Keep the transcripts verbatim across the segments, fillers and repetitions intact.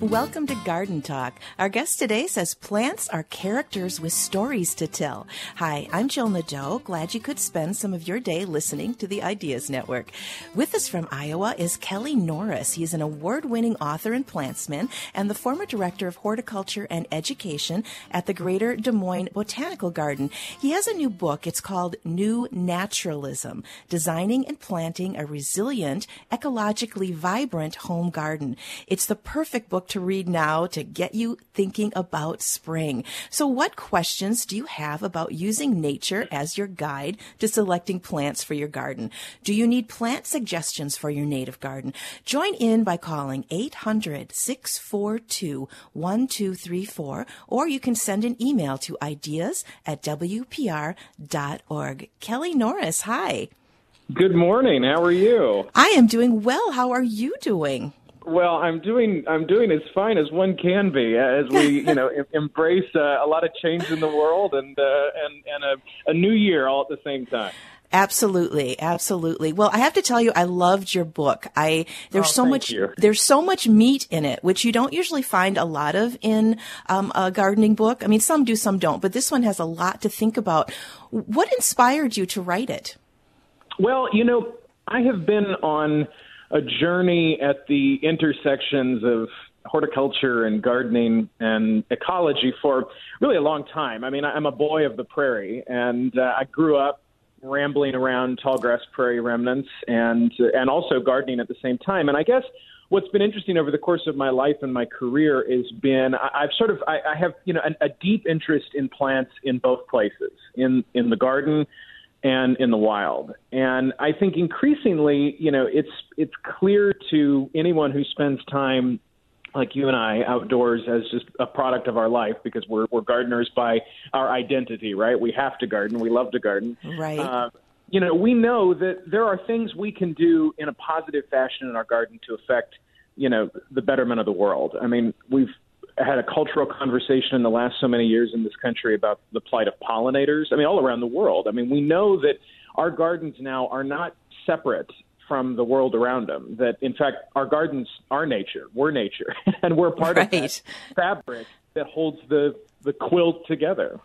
Welcome to Garden Talk. Our guest today says plants are characters with stories to tell. Hi, I'm Jill Nadeau. Glad you could spend some of your day listening to the Ideas Network. With us from Iowa is Kelly Norris. He is an award-winning author and plantsman and the former director of horticulture and education at the Greater Des Moines Botanical Garden. He has a new book. It's called New Naturalism, Designing and Planting a Resilient, Ecologically Vibrant Home Garden. It's the perfect book to read now to get you thinking about spring. So what questions do you have about using nature as your guide to selecting plants for your garden? Do you need plant suggestions for your native garden? Join in by calling eight hundred, six four two, one two three four, or you can send an email to ideas at w p r dot org. Kelly Norris, hi. Good morning. How are you? I am doing well. How are you doing? Well, I'm doing I'm doing as fine as one can be as we, you know, em- embrace uh, a lot of change in the world and uh, and and a, a new year all at the same time. Absolutely, absolutely. Well, I have to tell you, I loved your book. I there's oh, so thank much you. there's so much meat in it, which you don't usually find a lot of in um, a gardening book. I mean, some do, some don't, but this one has a lot to think about. What inspired you to write it? Well, you know, I have been on a journey at the intersections of horticulture and gardening and ecology for really a long time. I mean, I'm a boy of the prairie, and uh, I grew up rambling around tall grass prairie remnants and and also gardening at the same time. And I guess what's been interesting over the course of my life and my career has been I, I've sort of I, I have you know a, a deep interest in plants in both places, in in the garden and in the wild. And I think increasingly, you know, it's it's clear to anyone who spends time like you and I outdoors as just a product of our life, because we're we're gardeners by our identity, right? We have to garden. We love to garden. Right. Uh, you know, we know that there are things we can do in a positive fashion in our garden to affect, you know, the betterment of the world. I mean, we've had a cultural conversation in the last so many years in this country about the plight of pollinators. I mean, all around the world. I mean, we know that our gardens now are not separate from the world around them, that, in fact, our gardens are nature. We're nature, and we're part right. of that fabric that holds the, the quilt together.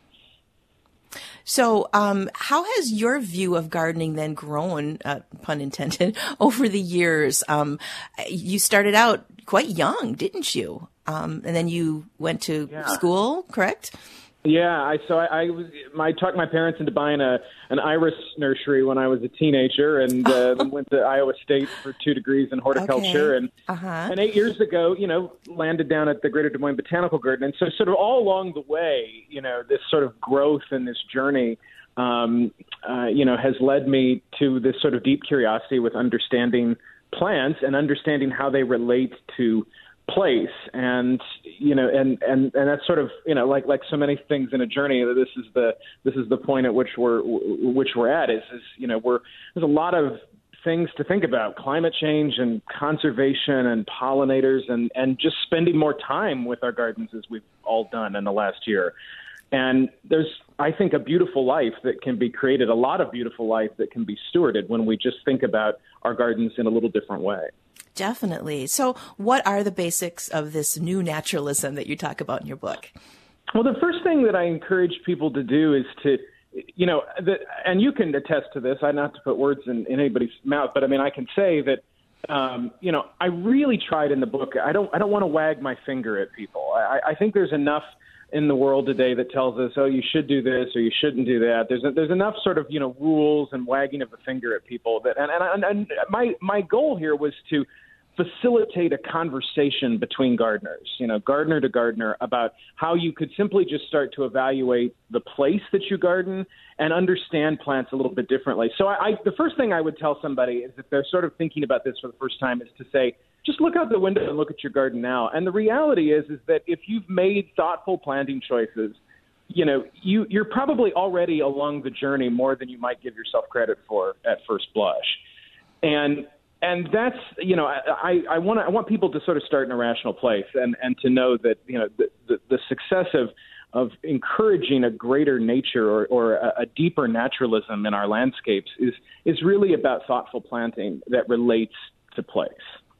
So um, how has your view of gardening then grown, uh, pun intended, over the years? Um, you started out quite young, didn't you? Um, and then you went to yeah. school, correct? Yeah, I so I, I was I talked my parents into buying a an iris nursery when I was a teenager, and uh, then went to Iowa State for two degrees in horticulture, okay. and uh-huh. and eight years ago, you know, landed down at the Greater Des Moines Botanical Garden, and so sort of all along the way, you know, this sort of growth and this journey, um, uh, you know, has led me to this sort of deep curiosity with understanding plants and understanding how they relate to place. And you know and and and that's sort of, you know like like so many things in a journey, this is the this is the point at which we're which we're at is is you know we're there's a lot of things to think about: climate change and conservation and pollinators, and and just spending more time with our gardens as we've all done in the last year. And there's, I think, a beautiful life that can be created, a lot of beautiful life that can be stewarded when we just think about our gardens in a little different way. Definitely. So what are the basics of this new naturalism that you talk about in your book? Well, the first thing that I encourage people to do is to, you know, the, and you can attest to this, I not to put words in, in anybody's mouth, but I mean, I can say that, um, you know, I really tried in the book. I don't, I don't want to wag my finger at people. I, I think there's enough in the world today that tells us, oh, you should do this or you shouldn't do that. There's a, there's enough sort of, you know, rules and wagging of the finger at people that, and, and, and my, my goal here was to facilitate a conversation between gardeners, you know, gardener to gardener, about how you could simply just start to evaluate the place that you garden and understand plants a little bit differently. So I, I the first thing I would tell somebody is, if they're sort of thinking about this for the first time, is to say, just look out the window and look at your garden now. And the reality is, is that if you've made thoughtful planting choices, you know, you, you're probably already along the journey more than you might give yourself credit for at first blush. And And that's, you know, I, I want I want people to sort of start in a rational place, and, and to know that, you know, the, the, the success of of encouraging a greater nature or, or a, a deeper naturalism in our landscapes is is really about thoughtful planting that relates to place.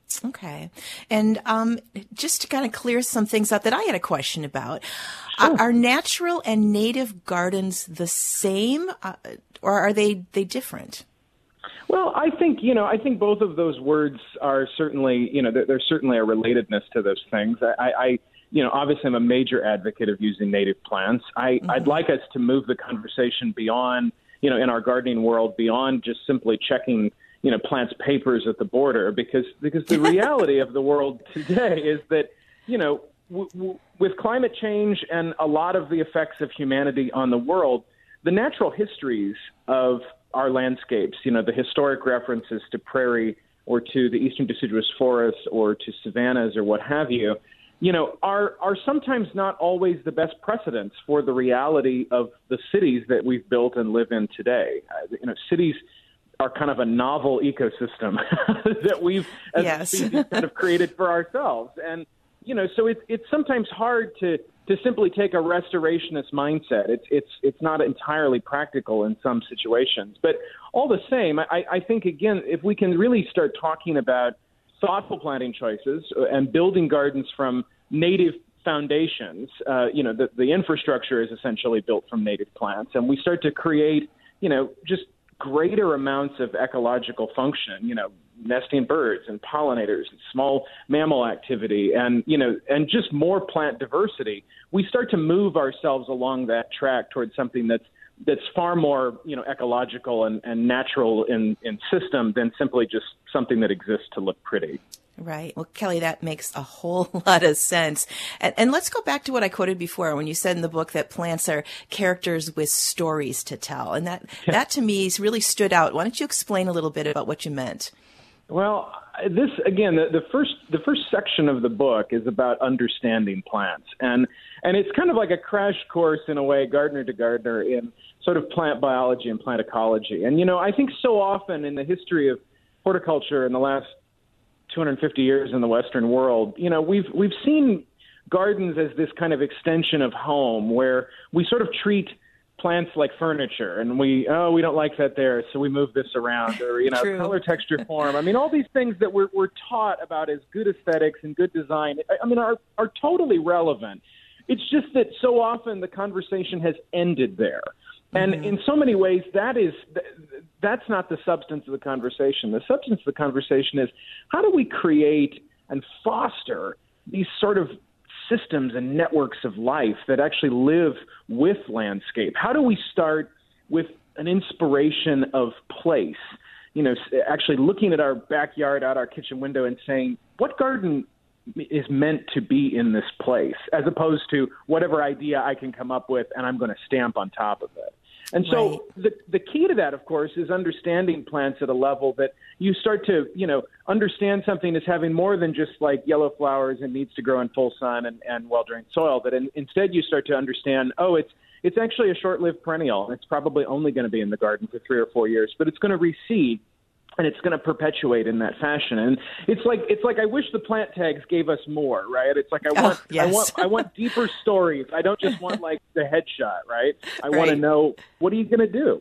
Okay. And um, just to kind of clear some things up that I had a question about, Sure. are, are natural and native gardens the same, uh, or are they, they different? Well, I think, you know, I think both of those words are certainly, you know, there, there's certainly a relatedness to those things. I, I, you know, obviously I'm a major advocate of using native plants. I, mm-hmm. I'd like us to move the conversation beyond, you know, in our gardening world, beyond just simply checking, you know, plants' papers at the border, because because the reality of the world today is that, you know, w- w- with climate change and a lot of the effects of humanity on the world, the natural histories of our landscapes, you know, the historic references to prairie or to the eastern deciduous forests or to savannas or what have you, you know, are are sometimes not always the best precedents for the reality of the cities that we've built and live in today. Uh, you know, cities are kind of a novel ecosystem that we've, as yes. a species, kind of created for ourselves. And, you know, so it's it's sometimes hard to to simply take a restorationist mindset. It's it's it's not entirely practical in some situations. But all the same, I, I think, again, if we can really start talking about thoughtful planting choices and building gardens from native foundations, uh, you know, the, the infrastructure is essentially built from native plants, and we start to create, you know, just greater amounts of ecological function, you know, nesting birds and pollinators and small mammal activity and, you know, and just more plant diversity, we start to move ourselves along that track towards something that's that's far more, you know, ecological and, and natural in, in system than simply just something that exists to look pretty. Right. Well, Kelly, that makes a whole lot of sense. And, and let's go back to what I quoted before when you said in the book that plants are characters with stories to tell. And that, yeah. that to me really stood out. Why don't you explain a little bit about what you meant? Well, this, again, the, the first the first section of the book is about understanding plants. And and it's kind of like a crash course, in a way, gardener to gardener, in sort of plant biology and plant ecology. And, you know, I think so often in the history of horticulture in the last two hundred fifty years in the Western world, you know, we've we've seen gardens as this kind of extension of home where we sort of treat plants like furniture, and we, oh, we don't like that there, so we move this around, or, you know, color, texture, form. I mean, all these things that we're, we're taught about as good aesthetics and good design, I mean, are, are totally relevant. It's just that so often the conversation has ended there. And mm-hmm. in so many ways, that is, that's not the substance of the conversation. The substance of the conversation is, how do we create and foster these sort of systems and networks of life that actually live with landscape? How do we start with an inspiration of place? You know, actually looking at our backyard, out our kitchen window, and saying, what garden is meant to be in this place, as opposed to whatever idea I can come up with and I'm going to stamp on top of it. And so right. the the key to that, of course, is understanding plants at a level that you start to, you know, understand something as having more than just like yellow flowers and needs to grow in full sun and, and well-drained soil. That in, instead you start to understand, oh, it's it's actually a short-lived perennial. It's probably only going to be in the garden for three or four years, but it's going to reseed. And it's going to perpetuate in that fashion. And it's like it's like I wish the plant tags gave us more, right? It's like I want oh, yes. I want I want deeper stories. I don't just want like the headshot, right? I right. want to know, what are you going to do?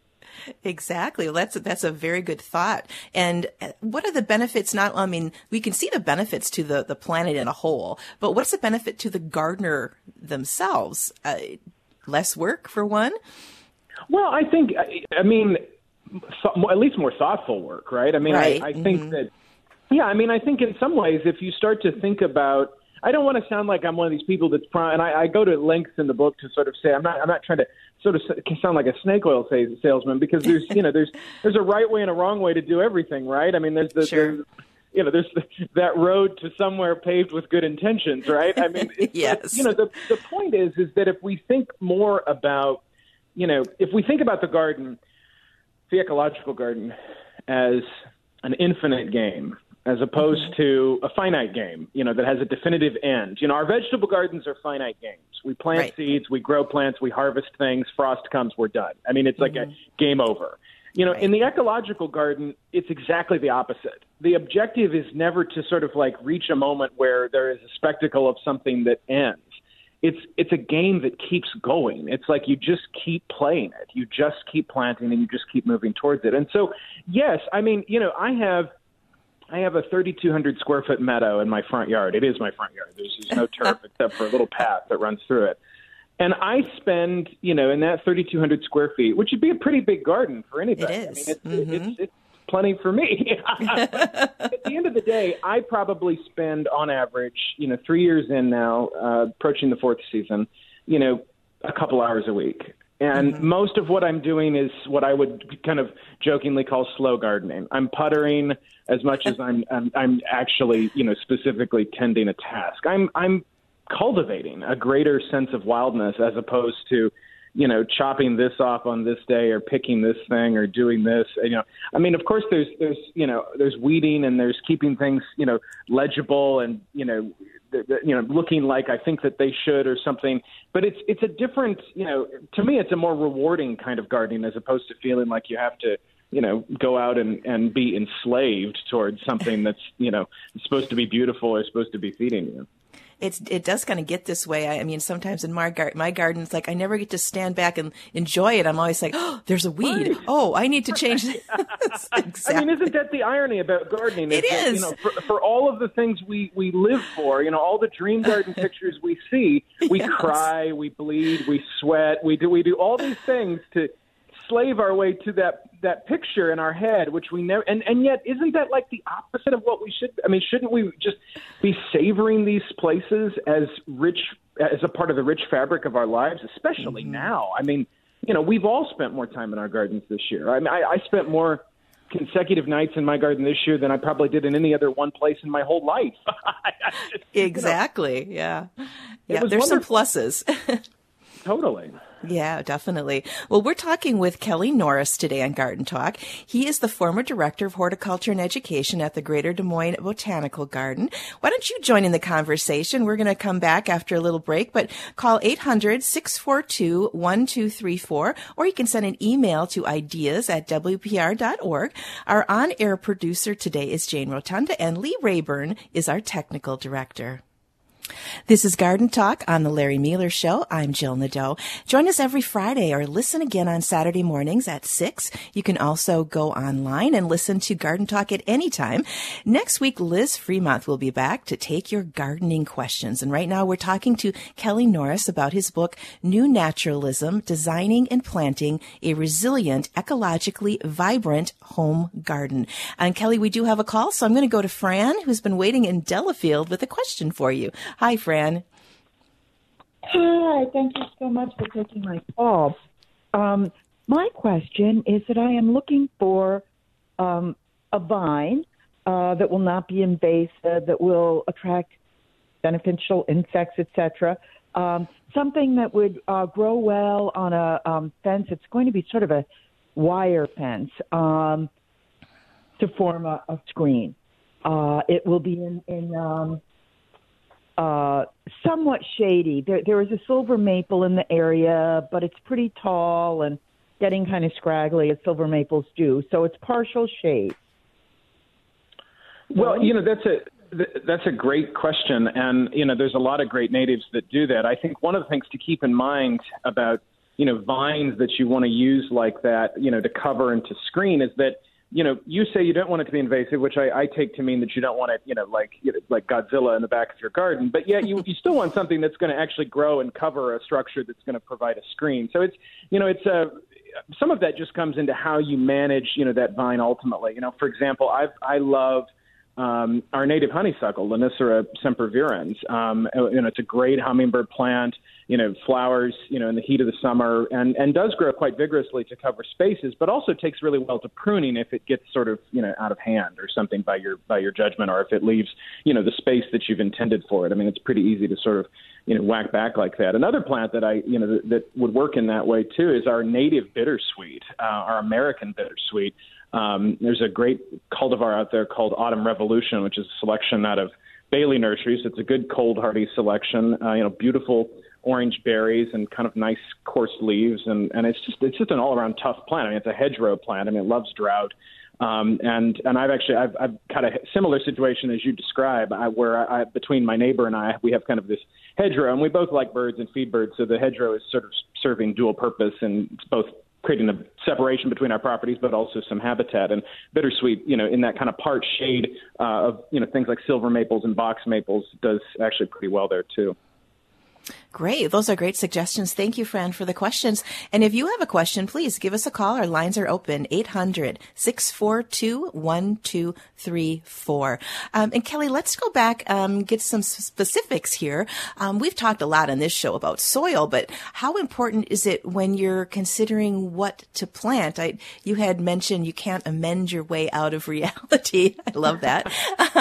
Exactly. Well, that's that's a very good thought. And what are the benefits? Not, I mean, we can see the benefits to the the planet in a whole, but what's the benefit to the gardener themselves? Uh, less work, for one. Well, I think I, I mean. So, at least more thoughtful work, right? I mean, right. I, I think mm-hmm. that, yeah, I mean, I think in some ways, if you start to think about, I don't want to sound like I'm one of these people that's, and I, I go to lengths in the book to sort of say, I'm not, I'm not trying to sort of sound like a snake oil salesman, because there's, you know, there's, there's a right way and a wrong way to do everything, right? I mean, there's the, sure. there's, you know, there's the, that road to somewhere paved with good intentions, right? I mean, it's, yes. it's, you know, the the point is, is that if we think more about, you know, if we think about the garden, the ecological garden, as an infinite game, as opposed mm-hmm. to a finite game, you know, that has a definitive end. You know, our vegetable gardens are finite games. We plant right. seeds, we grow plants, we harvest things, frost comes, we're done. I mean, it's like mm-hmm. a game over. You know, right. in the ecological garden, it's exactly the opposite. The objective is never to sort of like reach a moment where there is a spectacle of something that ends. It's it's a game that keeps going. It's like you just keep playing it. You just keep planting and you just keep moving towards it. And so, yes, I mean, you know, I have I have a thirty-two hundred square foot meadow in my front yard. It is my front yard. There's, there's no turf except for a little path that runs through it. And I spend, you know, in that thirty-two hundred square feet, which would be a pretty big garden for anybody. It is. I mean, it's, mm-hmm. it's, it's plenty for me. At the end of the day, I probably spend on average, you know, three years in now, uh, approaching the fourth season, you know, a couple hours a week. And mm-hmm. most of what I'm doing is what I would kind of jokingly call slow gardening. I'm puttering as much as I'm, I'm, I'm actually, you know, specifically tending a task. I'm, I'm cultivating a greater sense of wildness as opposed to, you know, chopping this off on this day or picking this thing or doing this. You know, I mean, of course, there's, there's, you know, there's weeding and there's keeping things, you know, legible and, you know, th- th- you know, looking like I think that they should or something. But it's, it's a different, you know, to me, it's a more rewarding kind of gardening as opposed to feeling like you have to, you know, go out and, and be enslaved towards something that's, you know, supposed to be beautiful or supposed to be feeding you. It's, it does kind of get this way. I, I mean, sometimes in my, gar- my garden, it's like I never get to stand back and enjoy it. I'm always like, oh, there's a weed. Right. Oh, I need to change this. Exactly. I mean, isn't that the irony about gardening? It is. That, you know, for, for all of the things we, we live for, you know, all the dream garden pictures we see, we yes. cry, we bleed, we sweat, we do we do all these things to slave our way to that that picture in our head, which we never, and, and yet isn't that like the opposite of what we should, I mean, shouldn't we just be savoring these places as rich, as a part of the rich fabric of our lives, especially mm-hmm. now? I mean, you know, we've all spent more time in our gardens this year. I mean, I, I spent more consecutive nights in my garden this year than I probably did in any other one place in my whole life. just, exactly. You know, yeah. Yeah. There's wonderful. Some pluses. Totally. Yeah, definitely. Well, we're talking with Kelly Norris today on Garden Talk. He is the former director of horticulture and education at the Greater Des Moines Botanical Garden. Why don't you join in the conversation? We're going to come back after a little break, but call eight hundred, six four two, one two three four, or you can send an email to ideas at w p r dot org. Our on-air producer today is Jane Rotunda, and Lee Rayburn is our technical director. This is Garden Talk on the Larry Mueller Show. I'm Jill Nadeau. Join us every Friday or listen again on Saturday mornings at six. You can also go online and listen to Garden Talk at any time. Next week, Liz Fremont will be back to take your gardening questions. And right now we're talking to Kelly Norris about his book, New Naturalism, Designing and Planting a Resilient, Ecologically Vibrant Home Garden. And Kelly, we do have a call, so I'm going to go to Fran, who's been waiting in Delafield with a question for you. Hi, Fran. Hi, thank you so much for taking my call. Um, my question is that I am looking for um, a vine uh, that will not be invasive, that will attract beneficial insects, et cetera. Um, something that would uh, grow well on a um, fence. It's going to be sort of a wire fence um, to form a, a screen. Uh, it will be in... in um, Uh, somewhat shady. There, there is a silver maple in the area, but it's pretty tall and getting kind of scraggly as silver maples do. So it's partial shade. Well, you know, that's a that's a great question, and you know, there's a lot of great natives that do that. I think one of the things to keep in mind about you know vines that you want to use like that, you know, to cover and to screen is that. You know, you say you don't want it to be invasive, which I, I take to mean that you don't want it, you know, like you know, like Godzilla in the back of your garden. But yet you, you still want something that's going to actually grow and cover a structure that's going to provide a screen. So it's, you know, it's a, some of that just comes into how you manage, you know, that vine ultimately. You know, for example, I've, I love um, our native honeysuckle, Lonicera sempervirens. Um, you know, it's a great hummingbird plant. You know, flowers, you know, in the heat of the summer and, and does grow quite vigorously to cover spaces, but also takes really well to pruning if it gets sort of, you know, out of hand or something by your by your judgment, or if it leaves, you know, the space that you've intended for it. I mean, it's pretty easy to sort of, you know, whack back like that. Another plant that I, you know, that, that would work in that way, too, is our native bittersweet, uh, our American bittersweet. Um, there's a great cultivar out there called Autumn Revolution, which is a selection out of Bailey Nurseries. It's a good cold hardy selection, uh, you know, beautiful orange berries and kind of nice coarse leaves, and, and it's just it's just an all around tough plant. I mean, it's a hedgerow plant. I mean, it loves drought, um, and and I've actually I've I've got a similar situation as you describe, I, where I, between my neighbor and I, we have kind of this hedgerow, and we both like birds and feed birds, so the hedgerow is sort of serving dual purpose, and it's both creating a separation between our properties, but also some habitat. And bittersweet, you know, in that kind of part shade uh, of, you know, things like silver maples and box maples does actually pretty well there too. Great. Those are great suggestions. Thank you, Fran, for the questions. And if you have a question, please give us a call. Our lines are open, eight hundred, six four two, one two three four. Um, and Kelly, let's go back, um, get some specifics here. Um, we've talked a lot on this show about soil, but how important is it when you're considering what to plant? I, you had mentioned you can't amend your way out of reality. I love that.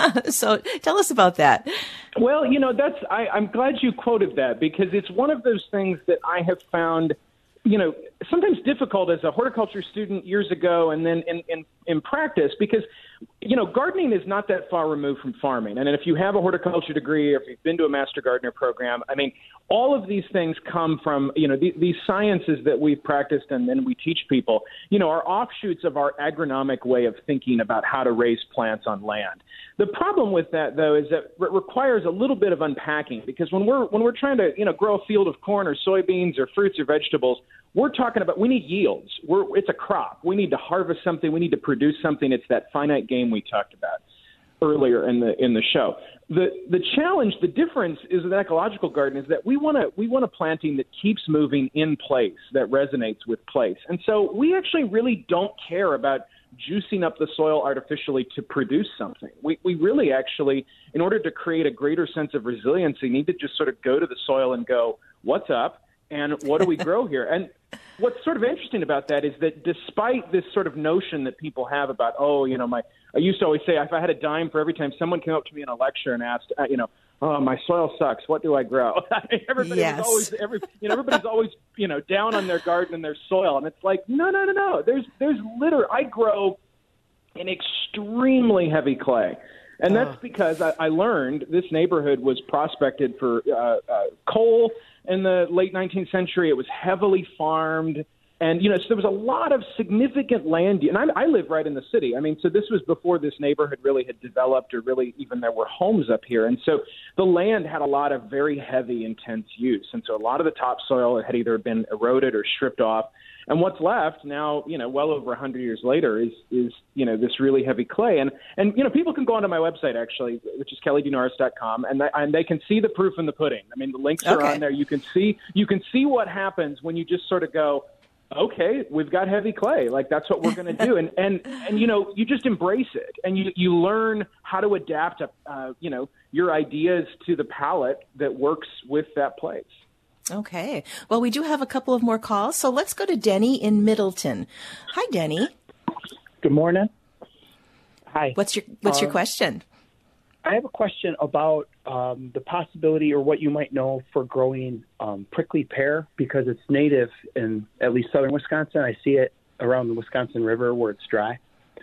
So tell us about that. Well, you know, that's I, I'm glad you quoted that, because it's one of those things that I have found, you know, sometimes difficult as a horticulture student years ago and then in, in, in practice, because, you know, gardening is not that far removed from farming. And if you have a horticulture degree or if you've been to a master gardener program, I mean, all of these things come from, you know, the, these sciences that we've practiced and then we teach people, you know, are offshoots of our agronomic way of thinking about how to raise plants on land. The problem with that, though, is that it requires a little bit of unpacking, because when we're when we're trying to, you know, grow a field of corn or soybeans or fruits or vegetables, we're talking about we need yields. We're, it's a crop. We need to harvest something. We need to produce something. It's that finite game we talked about earlier in the in the show. The the challenge, the difference is with ecological garden is that we want to we want a planting that keeps moving in place, that resonates with place. And so we actually really don't care about juicing up the soil artificially to produce something. We we really actually, in order to create a greater sense of resiliency, need to just sort of go to the soil and go, what's up and what do we grow here? And what's sort of interesting about that is that despite this sort of notion that people have about, oh, you know, my I used to always say if I had a dime for every time someone came up to me in a lecture and asked, uh, you know, oh, my soil sucks, what do I grow? I mean, everybody yes. was always, every, you know, everybody's always, you know, down on their garden and their soil. And it's like, no, no, no, no. There's, there's literally, I grow in extremely heavy clay. And that's because I, I learned this neighborhood was prospected for uh, uh, coal in the late nineteenth century. It was heavily farmed. And, you know, so there was a lot of significant land. And I, I live right in the city. I mean, so this was before this neighborhood really had developed or really even there were homes up here. And so the land had a lot of very heavy, intense use. And so a lot of the topsoil had either been eroded or stripped off. And what's left now, you know, well over one hundred years later is, is you know, this really heavy clay. And, and you know, people can go onto my website, actually, which is kelly d norris dot com, and they, and they can see the proof in the pudding. I mean, the links are okay. on there. You can see you can see what happens when you just sort of go, okay, we've got heavy clay. Like, that's what we're going to do. And, and, and, you know, you just embrace it and you, you learn how to adapt, uh, you know, your ideas to the palette that works with that place. Okay. Well, we do have a couple of more calls. So let's go to Denny in Middleton. Hi, Denny. Good morning. Hi. What's your, what's uh, your question? I have a question about um, the possibility or what you might know for growing um, prickly pear, because it's native in at least southern Wisconsin. I see it around the Wisconsin River where it's dry.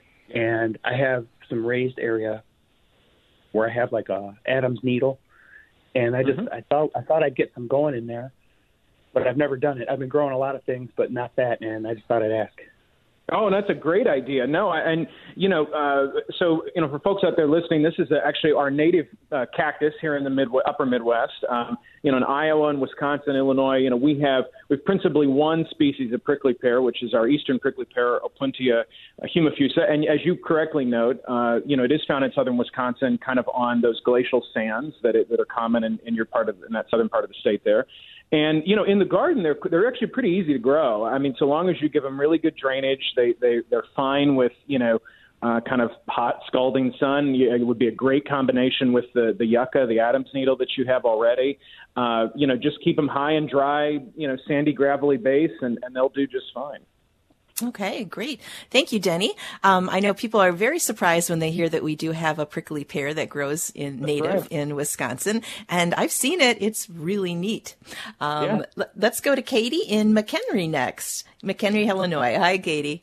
And I have some raised area where I have like a Adam's needle. And I just, mm-hmm. I thought, I thought I'd get some going in there, but I've never done it. I've been growing a lot of things, but not that. And I just thought I'd ask. Oh, that's a great idea. No, and, you know, uh, so, you know, for folks out there listening, this is actually our native uh, cactus here in the Midwest, upper Midwest. Um, you know, in Iowa and Wisconsin, Illinois, you know, we have, we've principally one species of prickly pear, which is our eastern prickly pear, Opuntia humifusa. And as you correctly note, uh, you know, it is found in southern Wisconsin, kind of on those glacial sands that, it, that are common in, in your part of, in that southern part of the state there. And, you know, in the garden, they're they're actually pretty easy to grow. I mean, so long as you give them really good drainage, they, they, they're fine with, you know, uh, kind of hot, scalding sun. It would be a great combination with the, the yucca, the Adam's needle that you have already. Uh, you know, just keep them high and dry, you know, sandy, gravelly base, and, and they'll do just fine. Okay, great. Thank you, Denny. Um, I know people are very surprised when they hear that we do have a prickly pear that grows in native right. in Wisconsin, and I've seen it. It's really neat. Um, yeah. l- let's go to Katie in McHenry next. McHenry, Illinois. Hi, Katie.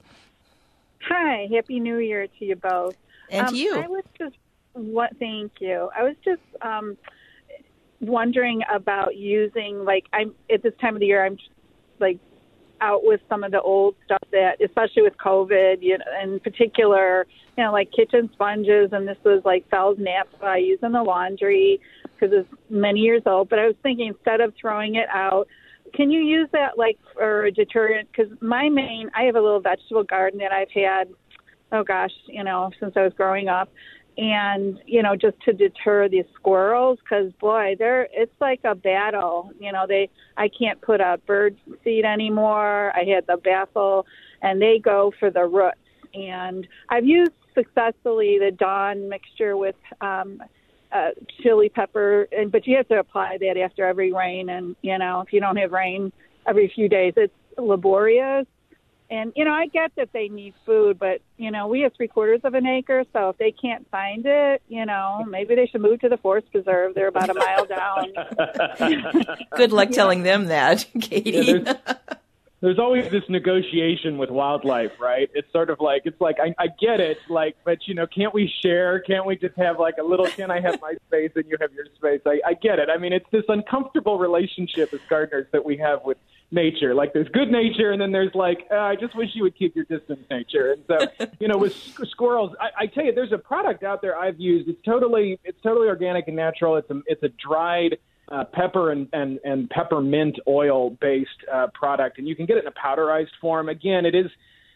Hi. Happy New Year to you both. And um, to you. I was just what? Thank you. I was just um, wondering about using, like, I'm at this time of the year, I'm like. out with some of the old stuff that, especially with COVID, you know, in particular, you know, like kitchen sponges, and this was like Fell's naphtha I use in the laundry because it's many years old. But I was thinking, instead of throwing it out, can you use that like for a deterrent? Because my main, I have a little vegetable garden that I've had, oh gosh, you know, since I was growing up. And, you know, just to deter these squirrels, because, boy, they're it's like a battle. You know, they I can't put a bird seed anymore. I had the baffle, and they go for the roots. And I've used successfully the Dawn mixture with um, uh, chili pepper, and but you have to apply that after every rain. And, you know, if you don't have rain every few days, it's laborious. And, you know, I get that they need food, but, you know, we have three quarters of an acre, so if they can't find it, you know, maybe they should move to the forest preserve. They're about a mile down. Good luck telling them that, Katie. Yeah, there's, there's always this negotiation with wildlife, right? It's sort of like, it's like, I, I get it, like, but, you know, can't we share? Can't we just have like a little, can I have my space and you have your space? I, I get it. I mean, it's this uncomfortable relationship as gardeners that we have with nature. Like there's good nature, and then there's like, uh, I just wish you would keep your distance, nature. And so, you know, with sc- squirrels, I, I tell you, there's a product out there I've used. It's totally, it's totally organic and natural. It's a, it's a dried uh, pepper and, and, and peppermint oil based uh, product, and you can get it in a powderized form. Again, it is,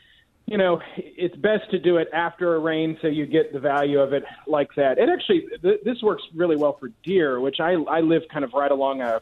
you know, it's best to do it after a rain so you get the value of it like that. It actually, th- this works really well for deer, which I, I live kind of right along a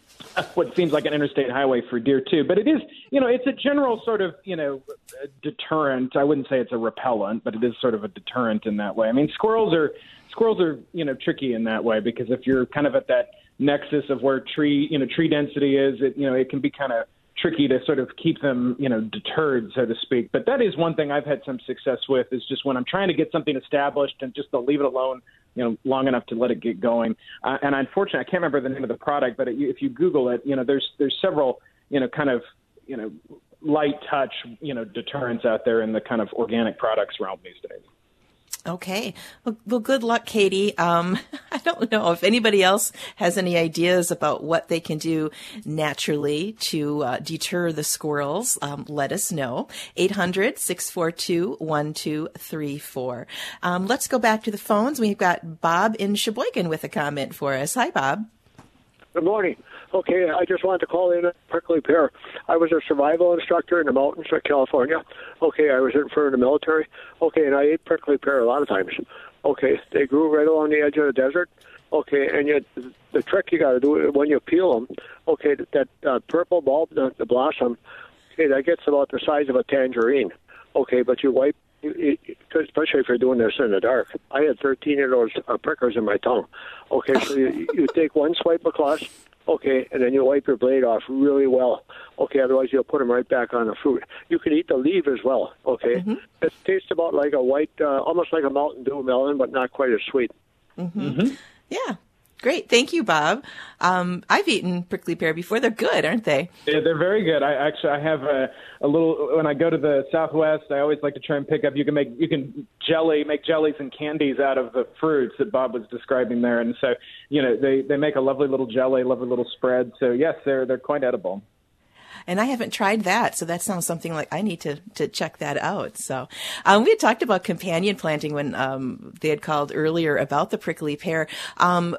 what seems like an interstate highway for deer too, but it is, you know, it's a general sort of, you know, deterrent. I wouldn't say it's a repellent, but it is sort of a deterrent in that way. I mean, squirrels are, squirrels are, you know, tricky in that way, because if you're kind of at that nexus of where tree, you know, tree density is, it, you know, it can be kind of tricky to sort of keep them, you know, deterred, so to speak. But that is one thing I've had some success with, is just when I'm trying to get something established and just to leave it alone, you know, long enough to let it get going. Uh, and unfortunately, I can't remember the name of the product, but it, if you Google it, you know, there's there's several, you know, kind of, you know, light touch, you know, deterrents out there in the kind of organic products realm these days. Okay. Well, well, good luck, Katie. Um, I don't know if anybody else has any ideas about what they can do naturally to uh, deter the squirrels. Um, let us know. eight hundred, six four two, one two three four. Um, let's go back to the phones. We've got Bob in Sheboygan with a comment for us. Hi, Bob. Good morning. Okay, I just wanted to call in a prickly pear. I was a survival instructor in the mountains of California. Okay, I was in front of the military. Okay, and I ate prickly pear a lot of times. Okay, they grew right along the edge of the desert. Okay, and yet the trick you got to do when you peel them, okay, that uh, purple bulb, the, the blossom, okay, that gets about the size of a tangerine. Okay, but you wipe, you, you, especially if you're doing this in the dark. I had thirteen of those uh, prickers in my tongue. Okay, so you, you take one swipe across. Okay, and then you wipe your blade off really well. Okay, otherwise you'll put them right back on the fruit. You can eat the leaf as well. Okay, mm-hmm. It tastes about like a white, uh, almost like a Mountain Dew melon, but not quite as sweet. Mm-hmm. Mm-hmm. Yeah, great. Thank you, Bob. Um, I've eaten prickly pear before. They're good, aren't they? Yeah, they're very good. I actually I have a, a little. When I go to the Southwest, I always like to try and pick up. You can make you can jelly make jellies and candies out of the fruits that Bob was describing there, and so you know they, they make a lovely little jelly, lovely little spread. So yes, they're they're quite edible. And I haven't tried that, so that sounds something like I need to, to check that out. So um, we had talked about companion planting when um, they had called earlier about the prickly pear. Um,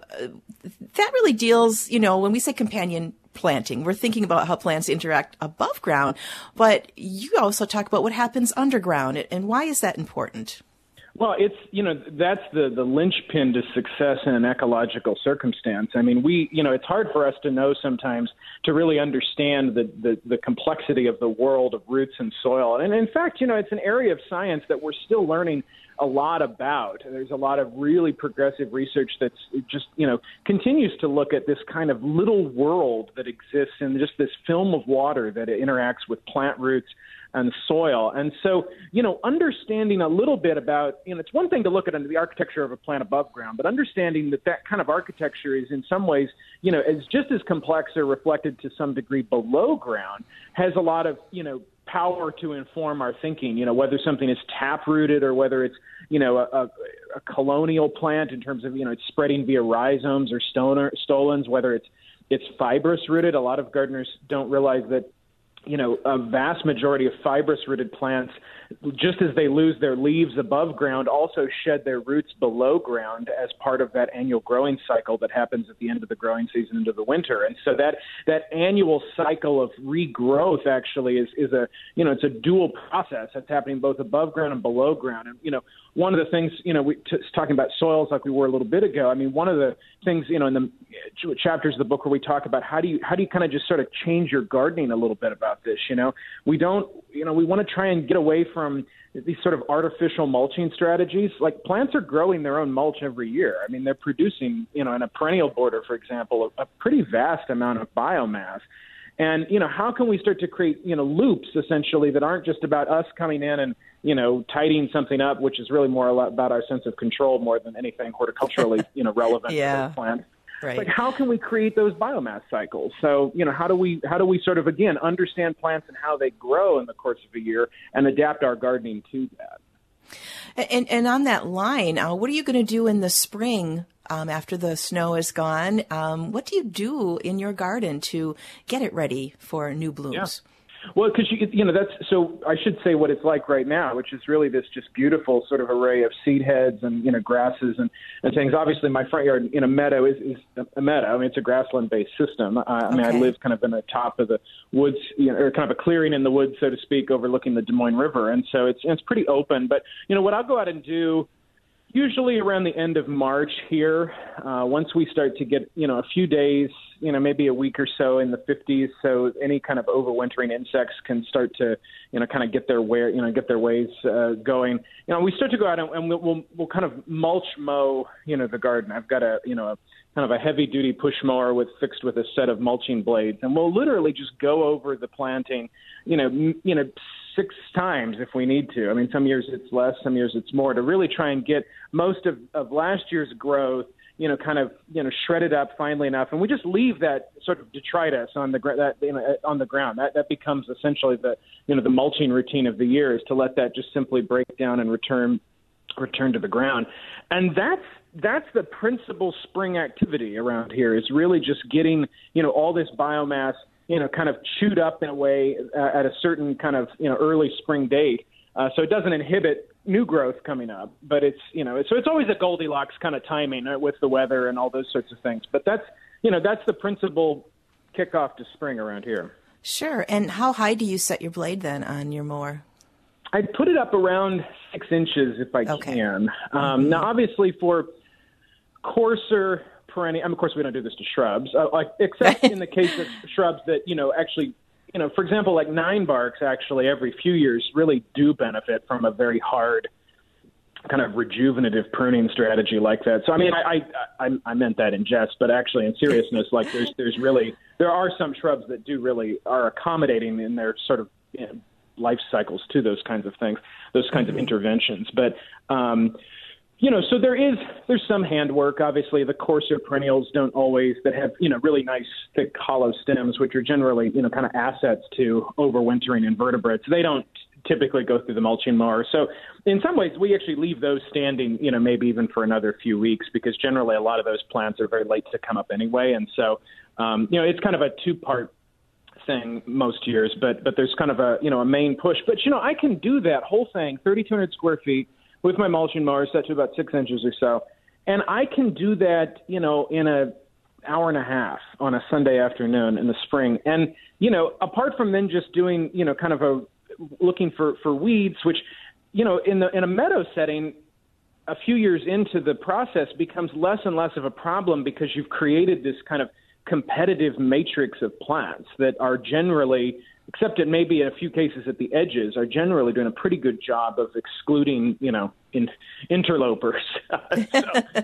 that really deals, you know, when we say companion planting, we're thinking about how plants interact above ground, but you also talk about what happens underground, and why is that important? Well, it's, you know, that's the, the linchpin to success in an ecological circumstance. I mean, we, you know, it's hard for us to know sometimes to really understand the, the, the complexity of the world of roots and soil. And in fact, you know, it's an area of science that we're still learning a lot about. There's a lot of really progressive research that's just, you know, continues to look at this kind of little world that exists in just this film of water that interacts with plant roots and soil. And so, you know, understanding a little bit about, you know, it's one thing to look at the architecture of a plant above ground, but understanding that that kind of architecture is in some ways, you know, is just as complex or reflected to some degree below ground, has a lot of, you know, power to inform our thinking, you know, whether something is tap-rooted or whether it's, you know, a, a colonial plant in terms of, you know, it's spreading via rhizomes or stoner, stolons, whether it's it's fibrous rooted. A lot of gardeners don't realize that you know, a vast majority of fibrous-rooted plants, just as they lose their leaves above ground, also shed their roots below ground as part of that annual growing cycle that happens at the end of the growing season into the winter. And so that that annual cycle of regrowth actually is, is a, you know, it's a dual process that's happening both above ground and below ground. And, you know, one of the things, you know, we t- talking about soils like we were a little bit ago, I mean, one of the things, you know, in the chapters of the book where we talk about how do you how do you kind of just sort of change your gardening a little bit about this, you know, we don't, you know, we want to try and get away from these sort of artificial mulching strategies. Like plants are growing their own mulch every year. I mean, they're producing, you know, in a perennial border, for example, a, a pretty vast amount of biomass. And, you know, how can we start to create, you know, loops essentially that aren't just about us coming in and, you know, tidying something up, which is really more about our sense of control more than anything horticulturally, you know, relevant yeah. to the plant. Right. Like, how can we create those biomass cycles? So, you know, how do we how do we sort of, again, understand plants and how they grow in the course of a year and adapt our gardening to that? And, and on that line, uh, what are you going to do in the spring um, after the snow is gone? Um, what do you do in your garden to get it ready for new blooms? Yeah. Well, because, you, you know, that's so I should say what it's like right now, which is really this just beautiful sort of array of seed heads and, you know, grasses and, and things. Obviously, my front yard in a meadow is, is a meadow. I mean, it's a grassland-based system. I, I mean, okay. I live kind of in the top of the woods, you know, or kind of a clearing in the woods, so to speak, overlooking the Des Moines River. And so it's it's pretty open. But, you know, what I'll go out and do usually around the end of March here, uh, once we start to get, you know, a few days, you know, maybe a week or so in the fifties, so any kind of overwintering insects can start to, you know, kind of get their way, you know, get their ways uh, going. You know, we start to go out and, and we'll, we'll we'll kind of mulch mow, you know, the garden. I've got a, you know, a kind of a heavy duty push mower with fixed with a set of mulching blades, and we'll literally just go over the planting, you know, m- you know. six times if we need to. I mean, some years it's less, some years it's more, to really try and get most of, of last year's growth, you know, kind of, you know, shredded up finely enough. And we just leave that sort of detritus on the that you know, on the ground. That that becomes essentially the, you know, the mulching routine of the year, is to let that just simply break down and return return to the ground. And that's that's the principal spring activity around here, is really just getting, you know, all this biomass, you know, kind of chewed up in a way uh, at a certain kind of, you know, early spring date. Uh, so it doesn't inhibit new growth coming up, but it's, you know, so it's always a Goldilocks kind of timing right, with the weather and all those sorts of things. But that's, you know, that's the principal kickoff to spring around here. Sure. And how high do you set your blade then on your mower? I put it up around six inches if I okay. can. Um, mm-hmm. Now, obviously for coarser perennial, I mean, of course, we don't do this to shrubs, uh, like except in the case of shrubs that, you know, actually, you know, for example, like nine barks actually every few years really do benefit from a very hard kind of rejuvenative pruning strategy like that. So, I mean, I I, I, I meant that in jest, but actually in seriousness, like there's there's really, there are some shrubs that do really are accommodating in their sort of, you know, life cycles to those kinds of things, those kinds mm-hmm. of interventions. But, um, you know, so there is, there's some handwork. Obviously, the coarser perennials don't always, that have, you know, really nice, thick, hollow stems, which are generally, you know, kind of assets to overwintering invertebrates. They don't typically go through the mulching mower. So in some ways, we actually leave those standing, you know, maybe even for another few weeks, because generally a lot of those plants are very late to come up anyway. And so, um, you know, it's kind of a two-part thing most years, but but there's kind of a, you know, a main push. But, you know, I can do that whole thing, thirty-two hundred square feet, with my mulching mower set to about six inches or so. And I can do that, you know, in a hour and a half on a Sunday afternoon in the spring. And, you know, apart from then just doing, you know, kind of a looking for, for weeds, which, you know, in the in a meadow setting, a few years into the process becomes less and less of a problem, because you've created this kind of competitive matrix of plants that are generally, except it may be in a few cases at the edges, are generally doing a pretty good job of excluding, you know, in, interlopers. So.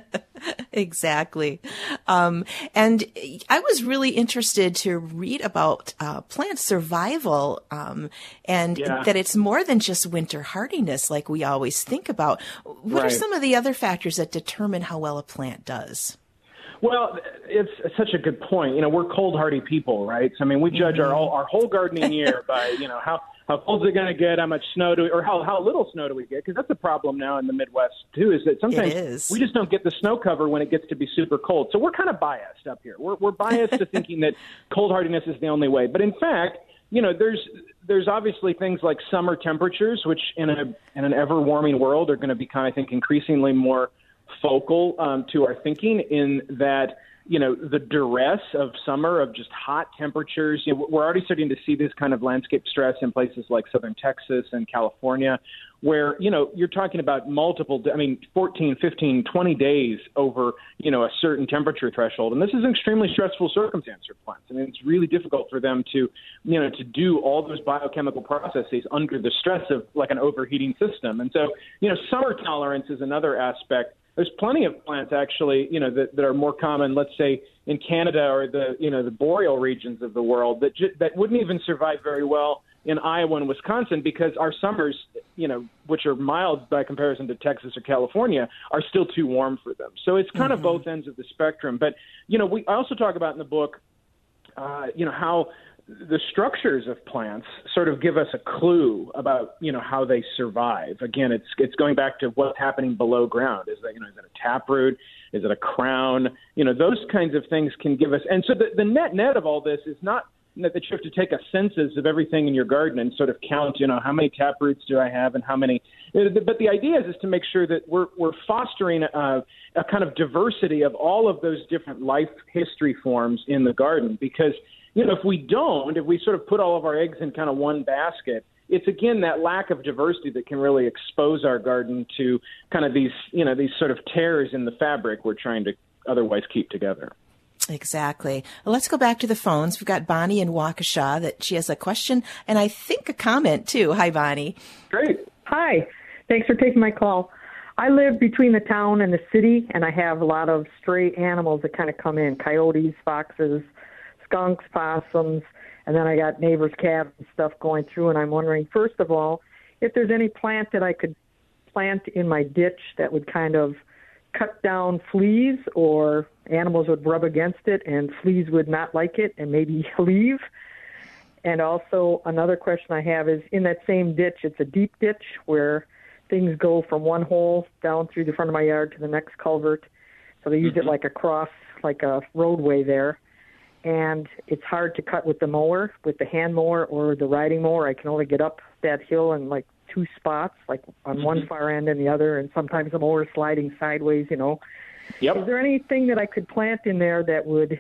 Exactly. Um, and I was really interested to read about uh, plant survival um, and yeah. that it's more than just winter hardiness like we always think about. What right. are some of the other factors that determine how well a plant does? Well, it's such a good point. You know, we're cold hardy people, right? So, I mean, we judge mm-hmm. our whole, our whole gardening year by, you know, how, how cold is it going to get, how much snow do we, or how, how little snow do we get? Because that's a problem now in the Midwest, too, is that sometimes is. we just don't get the snow cover when it gets to be super cold. So we're kind of biased up here. We're, we're biased to thinking that cold hardiness is the only way. But in fact, you know, there's there's obviously things like summer temperatures, which in a in an ever warming world are going to become, I think, increasingly more focal um, to our thinking. In that, you know, the duress of summer, of just hot temperatures. You know, we're already starting to see this kind of landscape stress in places like southern Texas and California, where, you know, you're talking about multiple, I mean, fourteen, fifteen, twenty days over, you know, a certain temperature threshold. And this is an extremely stressful circumstance for plants. I mean, it's really difficult for them to, you know, to do all those biochemical processes under the stress of like an overheating system. And so, you know, summer tolerance is another aspect. There's plenty of plants actually, you know, that, that are more common, let's say in Canada or the, you know, the boreal regions of the world that ju- that wouldn't even survive very well in Iowa and Wisconsin, because our summers, you know, which are mild by comparison to Texas or California, are still too warm for them. So it's kind mm-hmm. of both ends of the spectrum. But, you know, we I also talk about in the book, uh, you know, how the structures of plants sort of give us a clue about, you know, how they survive. Again, it's it's going back to what's happening below ground. Is that, you know, is it a taproot? Is it a crown? You know, those kinds of things can give us. And so the, the net net of all this is not that you have to take a census of everything in your garden and sort of count, you know, how many taproots do I have and how many. But the idea is, is to make sure that we're we're fostering a, a kind of diversity of all of those different life history forms in the garden. Because, you know, if we don't, if we sort of put all of our eggs in kind of one basket, it's, again, that lack of diversity that can really expose our garden to kind of these, you know, these sort of tears in the fabric we're trying to otherwise keep together. Exactly. Well, let's go back to the phones. We've got Bonnie in Waukesha that she has a question and I think a comment too. Hi, Bonnie. Great. Hi. Thanks for taking my call. I live between the town and the city, and I have a lot of stray animals that kind of come in, coyotes, foxes, skunks, possums, and then I got neighbors' calves and stuff going through, and I'm wondering, first of all, if there's any plant that I could plant in my ditch that would kind of cut down fleas, or animals would rub against it and fleas would not like it and maybe leave. And also another question I have is, in that same ditch, it's a deep ditch where things go from one hole down through the front of my yard to the next culvert. So they use mm-hmm. it like a cross, like a roadway there. And it's hard to cut with the mower, with the hand mower or the riding mower. I can only get up that hill in like two spots, like on mm-hmm. one far end and the other, and sometimes the mower is sliding sideways, you know. Yep. Is there anything that I could plant in there that would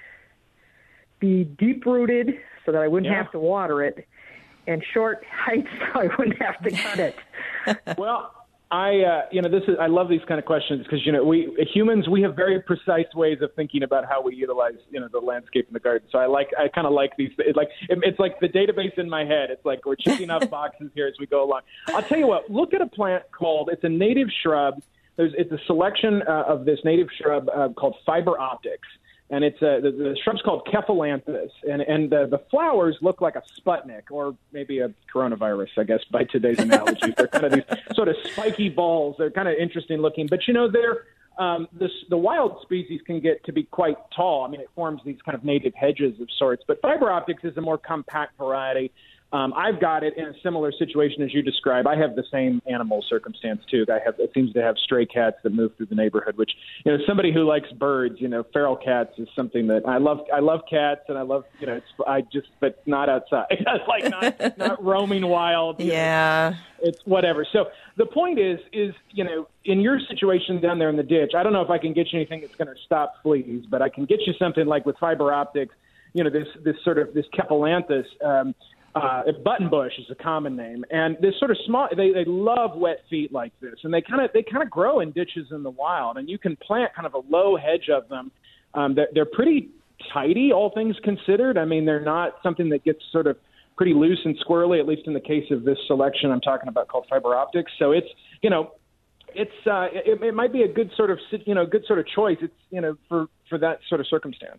be deep-rooted so that I wouldn't yeah. have to water it, and short heights so I wouldn't have to cut it? Well, I, uh, you know, this is, I love these kind of questions because, you know, we humans, we have very precise ways of thinking about how we utilize, you know, the landscape in the garden. So I like, I kind of like these, it, like, it, it's like the database in my head. It's like we're checking off boxes here as we go along. I'll tell you what, look at a plant called, it's a native shrub. There's, it's a selection uh, of this native shrub uh, called Fiber Optics. And it's uh, the, the shrub's called Cephalanthus, and and the, the flowers look like a Sputnik or maybe a coronavirus, I guess, by today's analogy. They're kind of these sort of spiky balls. They're kind of interesting looking, but you know, they're um, this the wild species can get to be quite tall. I mean, it forms these kind of native hedges of sorts. But Fiber Optics is a more compact variety. Um, I've got it in a similar situation as you describe. I have the same animal circumstance too. I have, it seems to have stray cats that move through the neighborhood, which, you know, somebody who likes birds, you know, feral cats is something that I love. I love cats, and I love, you know, it's, I just, but not outside. It's like not, not roaming wild. Yeah. Know, it's whatever. So the point is, is, you know, in your situation down there in the ditch, I don't know if I can get you anything that's going to stop fleas, but I can get you something like with Fiber Optics, you know, this, this sort of, this Cephalanthus, um, Uh, buttonbush is a common name, and this sort of small. They they love wet feet like this, and they kind of they kind of grow in ditches in the wild, and you can plant kind of a low hedge of them. Um, they're, they're pretty tidy, all things considered. I mean, they're not something that gets sort of pretty loose and squirrely, at least in the case of this selection I'm talking about called Fiber Optics. So it's you know, it's uh, it, it might be a good sort of you know good sort of choice. It's you know for for that sort of circumstance.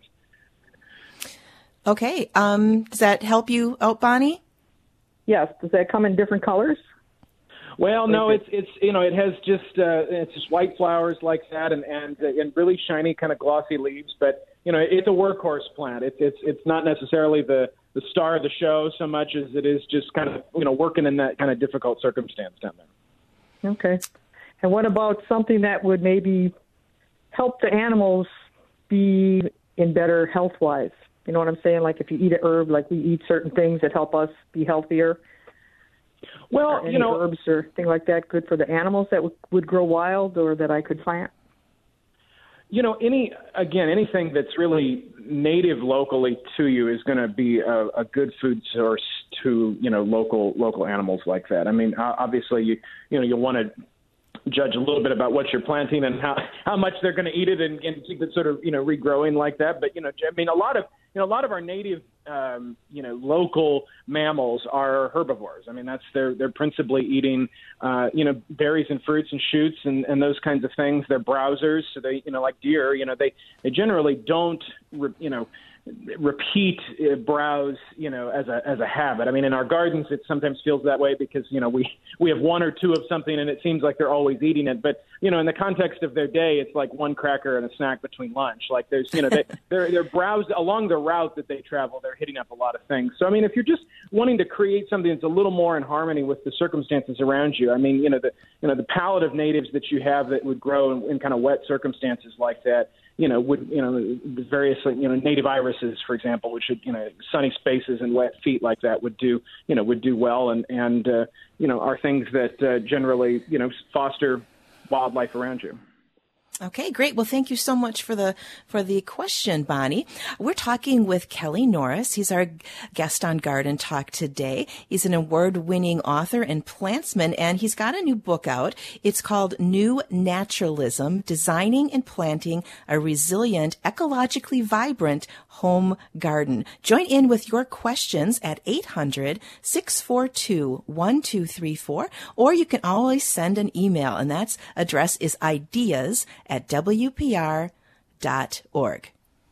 Okay. Um, does that help you out, Bonnie? Yes. Does that come in different colors? Well, no, it's, it's, you know, it has just, uh, it's just white flowers like that and, and, uh, and really shiny kind of glossy leaves. But, you know, it's a workhorse plant. It's, it's, it's not necessarily the, the star of the show so much as it is just kind of, you know, working in that kind of difficult circumstance down there. Okay. And what about something that would maybe help the animals be in better health-wise? You know what I'm saying? Like if you eat a herb, like we eat certain things that help us be healthier. Well, Are any you know, herbs or things like that good for the animals that w- would grow wild or that I could plant? You know, any again, anything that's really native locally to you is going to be a, a good food source to, you know, local local animals like that. I mean, obviously, you you know, you'll want to judge a little bit about what you're planting and how, how much they're going to eat it and, and keep it sort of, you know, regrowing like that. But, you know, I mean, a lot of, you know, a lot of our native, um, you know, local mammals are herbivores. I mean, that's they're, they're principally eating, uh, you know, berries and fruits and shoots and, and those kinds of things. They're browsers. So they, you know, like deer, you know, they, they generally don't, you know, repeat uh, browse, you know, as a as a habit. I mean, in our gardens, it sometimes feels that way because, you know, we, we have one or two of something and it seems like they're always eating it. But, you know, in the context of their day, it's like one cracker and a snack between lunch. Like there's, you know, they, they're, they're browsed along the route that they travel. They're hitting up a lot of things. So, I mean, if you're just wanting to create something that's a little more in harmony with the circumstances around you, I mean, you know, the, you know, the palette of natives that you have that would grow in, in kind of wet circumstances like that, you know, would, you know, various, you know, native irises, for example, which should, you know, sunny spaces and wet feet like that would do, you know, would do well. And, and uh, you know, are things that uh, generally, you know, foster wildlife around you. Okay, great. Well, thank you so much for the for the question, Bonnie. We're talking with Kelly Norris. He's our guest on Garden Talk today. He's an award-winning author and plantsman, and he's got a new book out. It's called New Naturalism, Designing and Planting a Resilient, Ecologically Vibrant Home Garden. Join in with your questions at eight hundred, six four two, one two three four, or you can always send an email, and that's address is ideas at w p r dot org.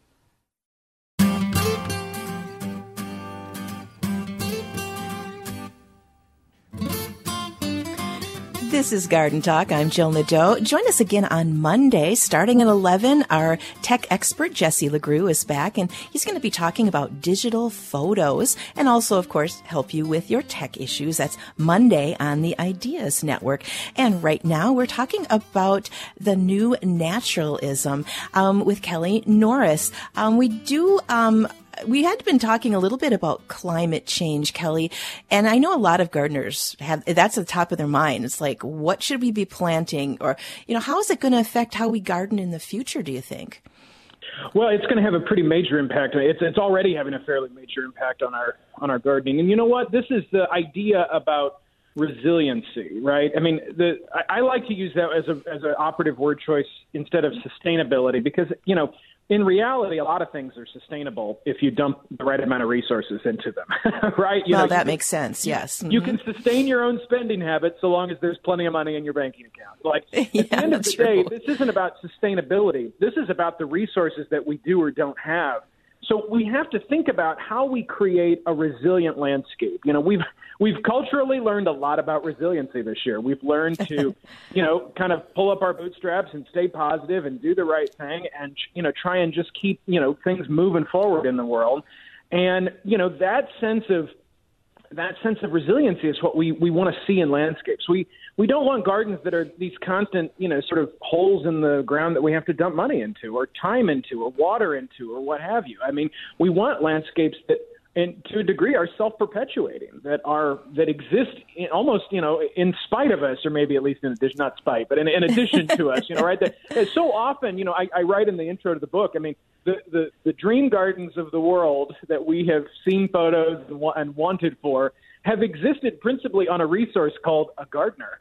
This is Garden Talk. I'm Jill Nadeau. Join us again on Monday, starting at eleven. Our tech expert, Jesse LeGroux, is back, and he's going to be talking about digital photos and also, of course, help you with your tech issues. That's Monday on the Ideas Network. And right now, we're talking about the new naturalism um, with Kelly Norris. Um, we do... Um, We had been talking a little bit about climate change, Kelly, and I know a lot of gardeners have, that's at the top of their mind. It's like, what should we be planting? Or, you know, how is it going to affect how we garden in the future, do you think? Well, it's going to have a pretty major impact. It's it's already having a fairly major impact on our on our gardening. And you know what? This is the idea about resiliency, right? I mean, the I, I like to use that as a as an operative word choice instead of sustainability because, you know, in reality, a lot of things are sustainable if you dump the right amount of resources into them, right? You well, know, that you, makes sense, yes. Mm-hmm. You can sustain your own spending habits so long as there's plenty of money in your banking account. Like, yeah, at the end of the true. day, this isn't about sustainability. This is about the resources that we do or don't have. So we have to think about how we create a resilient landscape. You know, we've we've culturally learned a lot about resiliency this year. We've learned to, you know, kind of pull up our bootstraps and stay positive and do the right thing and, you know, try and just keep, you know, things moving forward in the world. And, you know, that sense of that sense of resiliency is what we, we want to see in landscapes. We we don't want gardens that are these constant, you know, sort of holes in the ground that we have to dump money into or time into or water into or what have you. I mean, we want landscapes that, and to a degree, are self-perpetuating, that are that exist in almost, you know, in spite of us, or maybe at least in addition, not spite, but in, in addition to us, you know, right? That, that so often, you know, I, I write in the intro to the book, I mean, the, the, the dream gardens of the world that we have seen photos and, wa- and wanted for have existed principally on a resource called a gardener.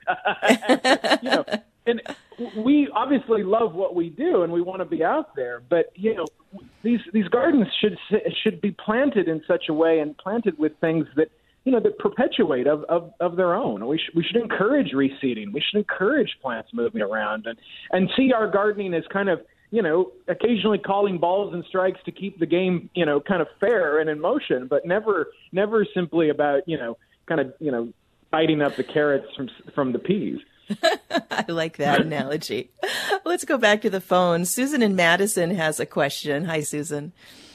and, you know, and we obviously love what we do and we want to be out there, but, you know, these these gardens should should be planted in such a way and planted with things that, you know, that perpetuate of, of, of their own. We, sh- we should encourage reseeding. We should encourage plants moving around and, and see our gardening as kind of, you know, occasionally calling balls and strikes to keep the game, you know, kind of fair and in motion, but never never simply about, you know, kind of, you know, biting up the carrots from from the peas. I like that analogy. Let's go back to the phone. Susan in Madison has a question. Hi, Susan.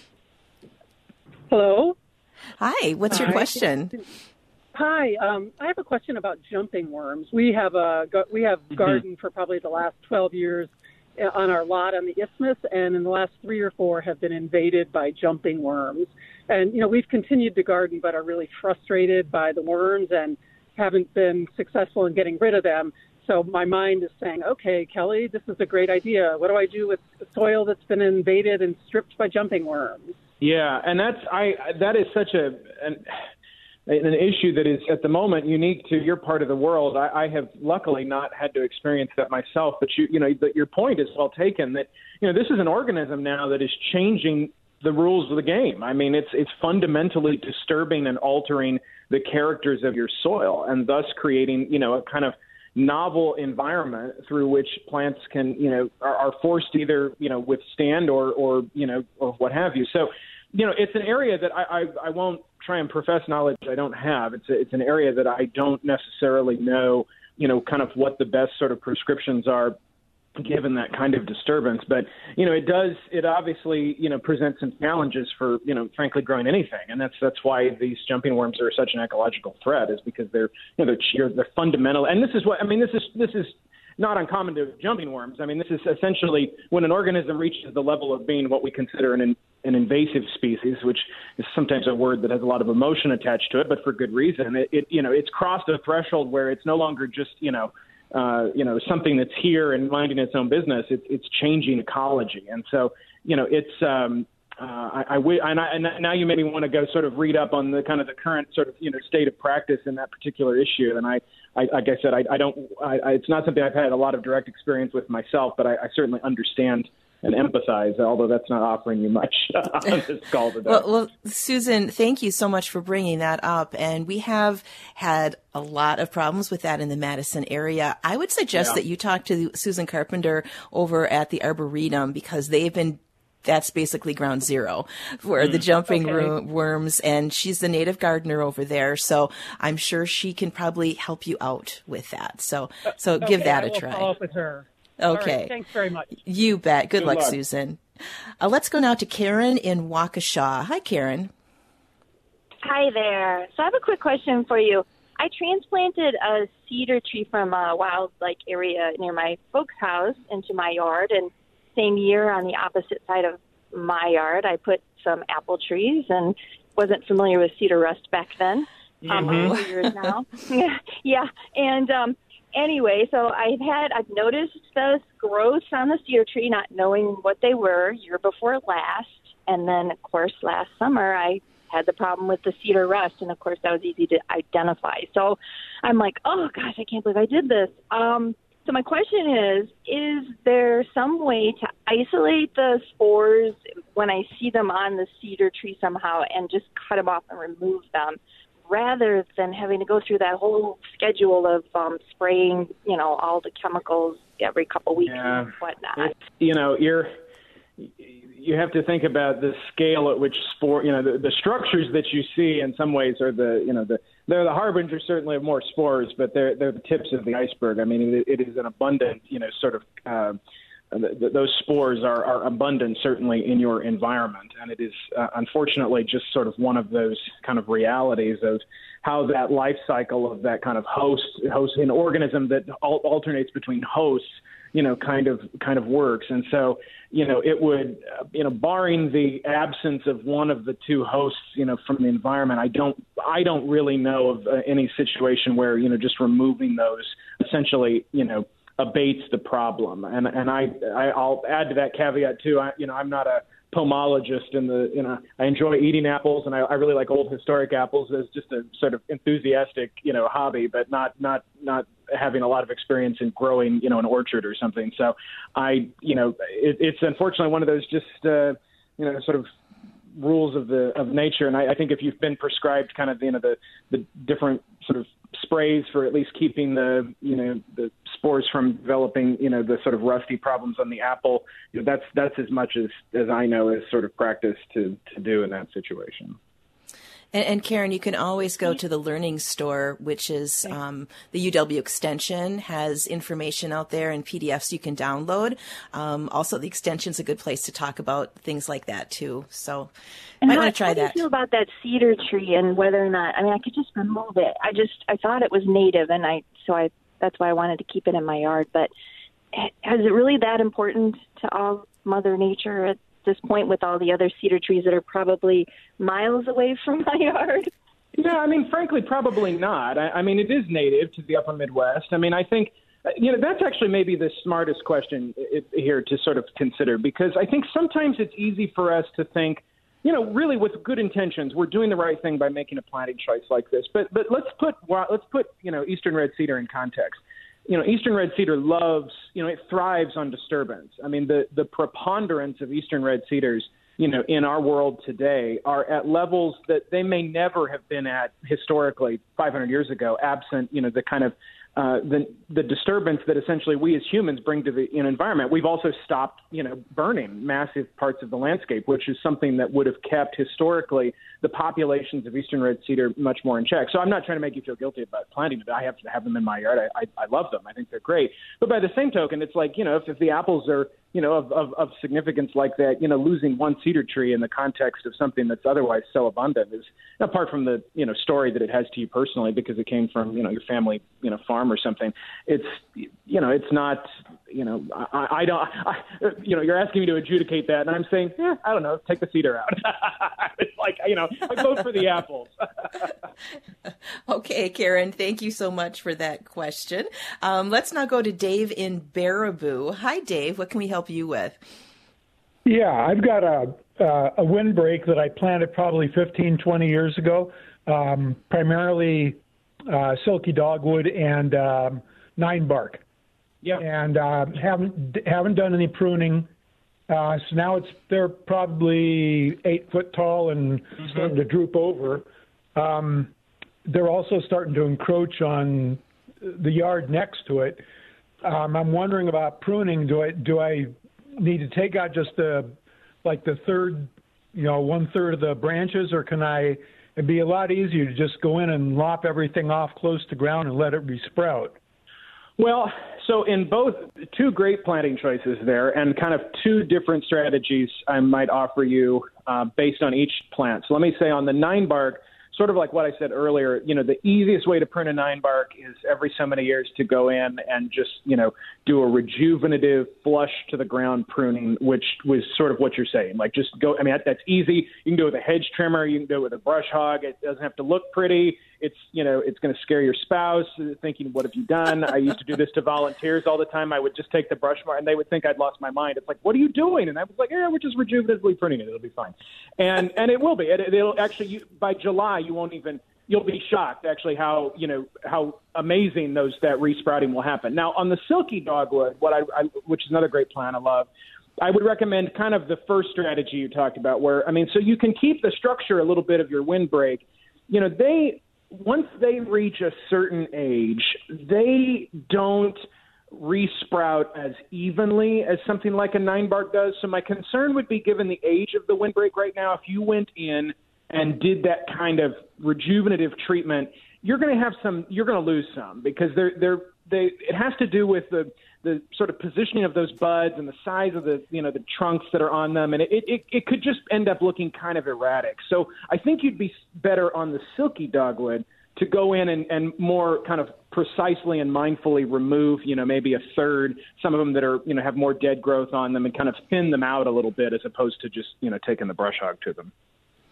Hello. Hi. What's your Hi. question? Hi. Um, I have a question about jumping worms. We have a we have gardened for probably the last twelve years, on our lot on the isthmus, and in the last three or four have been invaded by jumping worms. And, you know, we've continued to garden but are really frustrated by the worms and haven't been successful in getting rid of them. So my mind is saying, okay, Kelly, this is a great idea. What do I do with soil that's been invaded and stripped by jumping worms? Yeah, and that's I that is such a an, an issue that is at the moment unique to your part of the world. I, I have luckily not had to experience that myself, but you you know that your point is well taken. That you know this is an organism now that is changing the rules of the game. I mean, it's it's fundamentally disturbing and altering the characters of your soil, and thus creating you know a kind of novel environment through which plants can, you know, are, are forced to either, you know, withstand or, or, you know, or what have you. So, you know, it's an area that I, I, I won't try and profess knowledge I don't have. It's a, it's an area that I don't necessarily know, you know, kind of what the best sort of prescriptions are given that kind of disturbance. But, you know, it does, it obviously, you know, presents some challenges for, you know, frankly, growing anything. And that's that's why these jumping worms are such an ecological threat, is because they're, you know, they're, they're fundamental. And this is what, I mean, this is, this is not uncommon to jumping worms. I mean, this is essentially when an organism reaches the level of being what we consider an, an invasive species, which is sometimes a word that has a lot of emotion attached to it, but for good reason. It, it you know, it's crossed a threshold where it's no longer just, you know, Uh, you know, something that's here and minding its own business. It's it's changing ecology, and so you know, it's. Um, uh, I, I, and, I and now you made me want to go sort of read up on the kind of the current sort of you know state of practice in that particular issue. And I, I like I said, I, I don't. I, I, it's not something I've had a lot of direct experience with myself, but I, I certainly understand and empathize, although that's not offering you much on this call today. Well, well, Susan, thank you so much for bringing that up. And we have had a lot of problems with that in the Madison area. I would suggest yeah. that you talk to Susan Carpenter over at the Arboretum, because they've been that's basically ground zero for mm, the jumping okay. ro- worms. And she's the native gardener over there. So I'm sure she can probably help you out with that. So, so okay, give that I a will try. Follow up with her. Okay. Right, thanks very much. You bet. Good, Good luck, luck, Susan. Uh, let's go now to Karen in Waukesha. Hi, Karen. Hi there. So I have a quick question for you. I transplanted a cedar tree from a wild-like area near my folks' house into my yard, and same year on the opposite side of my yard, I put some apple trees, and wasn't familiar with cedar rust back then. Mm-hmm. Um, over years now. yeah, and um, Anyway, so I've had, I've noticed those growths on the cedar tree, not knowing what they were year before last. And then, of course, last summer I had the problem with the cedar rust. And, of course, that was easy to identify. So I'm like, oh, gosh, I can't believe I did this. Um, so my question is, is there some way to isolate the spores when I see them on the cedar tree somehow and just cut them off and remove them, rather than having to go through that whole schedule of um, spraying, you know, all the chemicals every couple weeks yeah. and whatnot? It, you know, you're you have to think about the scale at which spore, you know, the, the structures that you see in some ways are the, you know, the they're the harbingers certainly of more spores, but they're they're the tips of the iceberg. I mean, it, it is an abundant, you know, sort of. Uh, th- those spores are, are abundant certainly in your environment, and it is uh, unfortunately just sort of one of those kind of realities of how that life cycle of that kind of host host an organism that al- alternates between hosts, you know, kind of kind of works. And so, you know, it would, uh, you know, barring the absence of one of the two hosts, you know, from the environment, I don't I don't really know of uh, any situation where, you know, just removing those essentially, you know, abates the problem. And and I, I I'll add to that caveat too. I, you know, I'm not a pomologist in the, you know, I enjoy eating apples, and I, I really like old historic apples as just a sort of enthusiastic, you know, hobby, but not not not having a lot of experience in growing, you know, an orchard or something. So I, you know, it, it's unfortunately one of those just, uh, you know, sort of rules of the of nature. And I, I think if you've been prescribed kind of, you know, the the different sort of sprays for at least keeping the, you know, the spores from developing, you know, the sort of rusty problems on the apple, you know, that's that's as much as, as I know is sort of practice to, to do in that situation. And, and Karen, you can always go to the Learning Store, which is um, the U W Extension has information out there and P D Fs you can download. Um, also, the Extension's a good place to talk about things like that too. So, and might how, want to try how that. How do you feel about that cedar tree and whether or not? I mean, I could just remove it. I just I thought it was native, and I so I that's why I wanted to keep it in my yard. But is it really that important to all Mother Nature at this point with all the other cedar trees that are probably miles away from my yard? Yeah, I mean, frankly, probably not. I, I mean, it is native to the upper Midwest. I mean, I think, you know, that's actually maybe the smartest question here to sort of consider, because I think sometimes it's easy for us to think, you know, really with good intentions, we're doing the right thing by making a planting choice like this. But but let's put let's put you know Eastern red cedar in context. You know, Eastern red cedar loves, you know, it thrives on disturbance. I mean, the the preponderance of Eastern red cedars, you know, in our world today are at levels that they may never have been at historically five hundred years ago, absent, you know, the kind of Uh, the the disturbance that essentially we as humans bring to the you know, environment. We've also stopped, you know, burning massive parts of the landscape, which is something that would have kept historically the populations of Eastern red cedar much more in check. So I'm not trying to make you feel guilty about planting it. I have to have them in my yard. I, I, I love them. I think they're great. But by the same token, it's like, you know, if, if the apples are, you know, of, of, of significance like that, you know, losing one cedar tree in the context of something that's otherwise so abundant is, apart from the, you know, story that it has to you personally because it came from, you know, your family, you know, farm or something. It's, you know, it's not, you know, I, I don't, I, you know, you're asking me to adjudicate that, and I'm saying, yeah, I don't know, take the cedar out. It's like, you know, I vote for the apples. Okay, Karen, thank you so much for that question. Um, let's now go to Dave in Baraboo. Hi, Dave. What can we help you with? Yeah, I've got a uh, a windbreak that I planted probably fifteen, twenty years ago, um, primarily uh, silky dogwood and um, nine bark. Yeah, and uh, haven't haven't done any pruning. Uh, so now it's they're probably eight foot tall and mm-hmm. starting to droop over. Um, they're also starting to encroach on the yard next to it. Um, I'm wondering about pruning. Do I do I need to take out just the like the third, you know, one third of the branches, or can I? It'd be a lot easier to just go in and lop everything off close to ground and let it resprout. Well, so in both, two great planting choices there, and kind of two different strategies I might offer you uh, based on each plant. So let me say on the nine bark, sort of like what I said earlier, you know, the easiest way to prune a nine bark is every so many years to go in and just, you know, do a rejuvenative flush to the ground pruning, which was sort of what you're saying. Like just go, I mean, that, that's easy. You can do it with a hedge trimmer. You can do it with a brush hog. It doesn't have to look pretty. It's, you know, it's going to scare your spouse thinking, what have you done? I used to do this to volunteers all the time. I would just take the brush mark and they would think I'd lost my mind. It's like, what are you doing? And I was like, yeah, we're just rejuvenatively pruning it. It'll be fine. And, and it will be. It, it'll actually, you, by July, you won't even, you'll be shocked actually how, you know, how amazing those, that resprouting will happen. Now on the silky dogwood, what I, I which is another great plant I love, I would recommend kind of the first strategy you talked about where, I mean, so you can keep the structure a little bit of your windbreak. You know, they, once they reach a certain age, they don't resprout as evenly as something like a nine bark does. So my concern would be, given the age of the windbreak right now, if you went in and did that kind of rejuvenative treatment, you're going to have some, you're going to lose some, because they're, they're, they, it has to do with the, the sort of positioning of those buds and the size of the, you know, the trunks that are on them. And it, it, it could just end up looking kind of erratic. So I think you'd be better on the silky dogwood to go in and, and more kind of precisely and mindfully remove, you know, maybe a third, some of them that are, you know, have more dead growth on them, and kind of thin them out a little bit, as opposed to just, you know, taking the brush hog to them.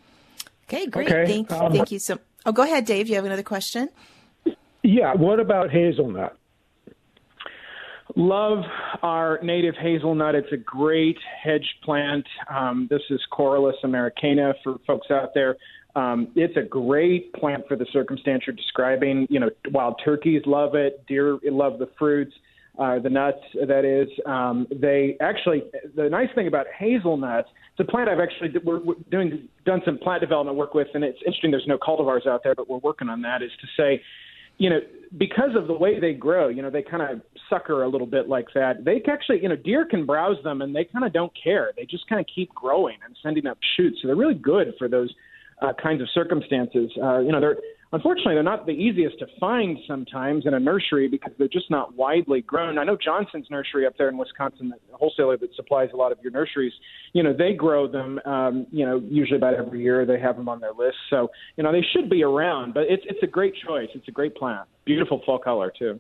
Okay, great. Okay. Thank, Um, thank you so Oh, go ahead, Dave. You have another question? Yeah. What about hazelnut? Love our native hazelnut. It's a great hedge plant. Um, this is Corylus americana for folks out there. Um, it's a great plant for the circumstance you're describing. You know, wild turkeys love it. Deer love the fruits, uh, the nuts, that is. Um, they actually, the nice thing about hazelnuts, it's a plant I've actually, we're, we're doing, done some plant development work with, and it's interesting there's no cultivars out there, but we're working on that, is to say, you know, because of the way they grow, you know, they kind of sucker a little bit like that. They actually, you know, deer can browse them and they kind of don't care. They just kind of keep growing and sending up shoots. So they're really good for those uh, kinds of circumstances. Uh, you know, they're, unfortunately, they're not the easiest to find sometimes in a nursery because they're just not widely grown. I know Johnson's nursery up there in Wisconsin, the wholesaler that supplies a lot of your nurseries, you know, they grow them, um, you know, usually about every year. They have them on their list. So, you know, they should be around, but it's it's a great choice. It's a great plant. Beautiful fall color, too.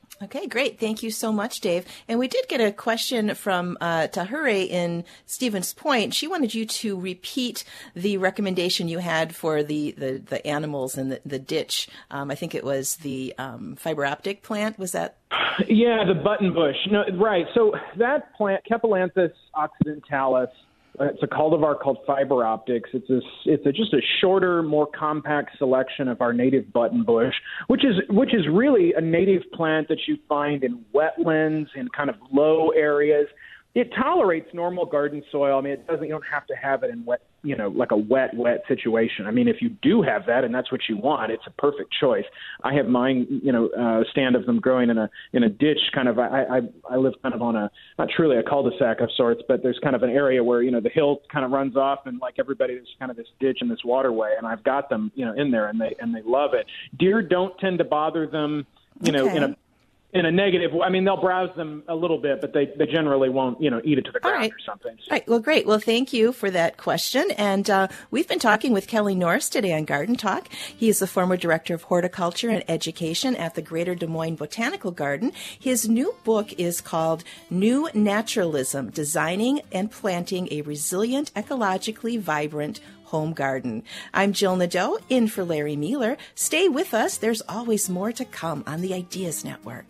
Okay, great. Thank you so much, Dave. And we did get a question from uh, Tahure in Stevens Point. She wanted you to repeat the recommendation you had for the, the, the animals in the, the ditch. Um, I think it was the um, fiber optic plant. Was that? Yeah, the buttonbush. No, right. So that plant, Kepilanthus occidentalis, it's a cultivar called fiber optics. It's a, it's a, just a shorter, more compact selection of our native buttonbush, which is which is really a native plant that you find in wetlands, in kind of low areas. It tolerates normal garden soil. I mean, it doesn't. You don't have to have it in wet, you know, like a wet, wet situation. I mean, if you do have that and that's what you want, it's a perfect choice. I have mine, you know, uh, stand of them growing in a in a ditch. Kind of, I, I I live kind of on a not truly a cul-de-sac of sorts, but there's kind of an area where you know the hill kind of runs off, and like everybody, there's kind of this ditch and this waterway, and I've got them, you know, in there, and they and they love it. Deer don't tend to bother them, you know, Okay. in a In a negative, I mean, they'll browse them a little bit, but they, they generally won't, you know, eat it to the ground right. or something. All right. Well, great. Well, thank you for that question. And uh, we've been talking with Kelly Norris today on Garden Talk. He is the former director of horticulture and education at the Greater Des Moines Botanical Garden. His new book is called New Naturalism, Designing and Planting a Resilient, Ecologically Vibrant Home Garden. I'm Jill Nadeau, in for Larry Mueller. Stay with us. There's always more to come on the Ideas Network.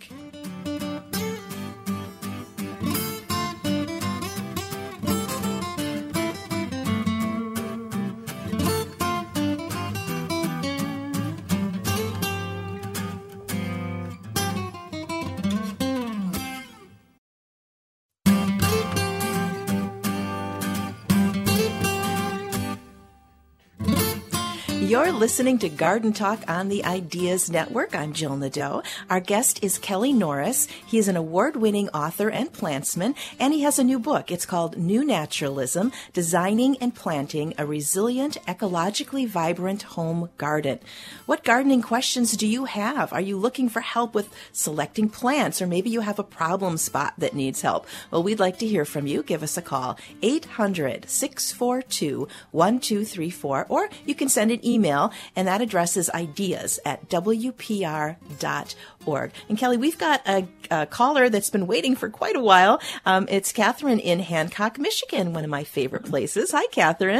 You're listening to Garden Talk on the Ideas Network. I'm Jill Nadeau. Our guest is Kelly Norris. He is an award-winning author and plantsman, and he has a new book. It's called New Naturalism, Designing and Planting a Resilient, Ecologically Vibrant Home Garden. What gardening questions do you have? Are you looking for help with selecting plants, or maybe you have a problem spot that needs help? Well, we'd like to hear from you. Give us a call, eight hundred, six four two, one two three four, or you can send an email. Email, and that address is ideas at w p r dot org. And Kelly, we've got a, a caller that's been waiting for quite a while. Um, it's Catherine in Hancock, Michigan, one of my favorite places. Hi, Catherine.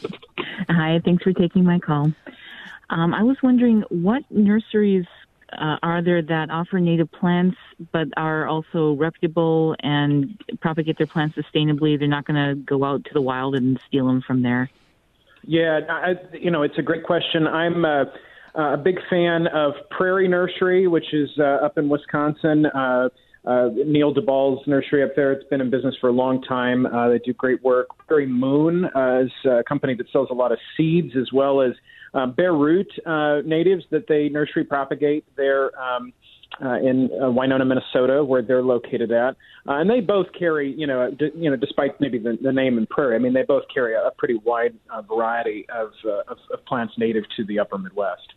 Hi, thanks for taking my call. Um, I was wondering what nurseries uh, are there that offer native plants but are also reputable and propagate their plants sustainably? They're not going to go out to the wild and steal them from there. Yeah, I, you know, it's a great question. I'm uh, a big fan of Prairie Nursery, which is uh, up in Wisconsin. Uh, uh, Neil DeBall's nursery up there. It's been in business for a long time. Uh, they do great work. Prairie Moon uh, is a company that sells a lot of seeds as well as uh, bare root uh, natives that they nursery propagate. They're um, Uh, in uh, Winona, Minnesota, where they're located at, uh, and they both carry, you know, d- you know, despite maybe the, the name in Prairie, I mean, they both carry a, a pretty wide uh, variety of, uh, of of plants native to the Upper Midwest.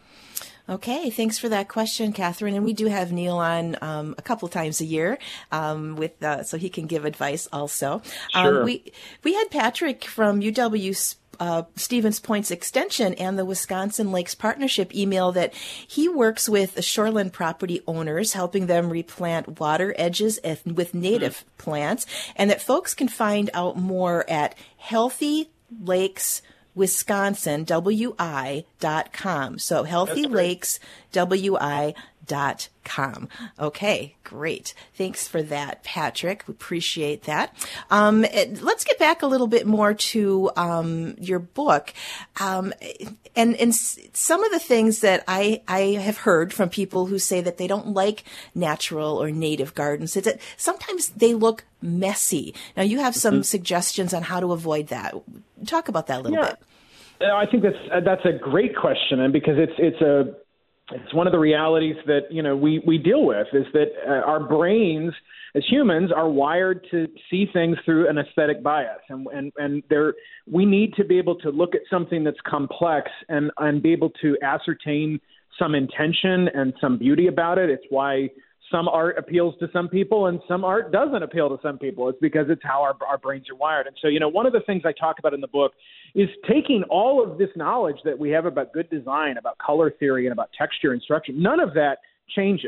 Okay, thanks for that question, Catherine. And we do have Neil on um, a couple times a year, um, with uh, so he can give advice also. Sure. Um, we we had Patrick from U W Uh, Stevens Point's Extension and the Wisconsin Lakes Partnership email that he works with the shoreland property owners, helping them replant water edges with native mm-hmm. plants, and that folks can find out more at Healthy Lakes Wisconsin, W I dot com. So Healthy Lakes, W I dot com. Okay, great. Thanks for that, Patrick. We appreciate that. Um, it, let's get back a little bit more to um, your book. Um, and, and some of the things that I, I have heard from people who say that they don't like natural or native gardens is that sometimes they look messy. Now, you have some mm-hmm. suggestions on how to avoid that. Talk about that a little yeah. bit. I think that's uh, that's a great question, and because it's it's a it's one of the realities that you know we, we deal with is that uh, our brains as humans are wired to see things through an aesthetic bias, and and and there we need to be able to look at something that's complex and and be able to ascertain some intention and some beauty about it. It's why some art appeals to some people and some art doesn't appeal to some people. It's because it's how our, our brains are wired. And so, you know, one of the things I talk about in the book is taking all of this knowledge that we have about good design, about color theory, and about texture and structure. None of that changes.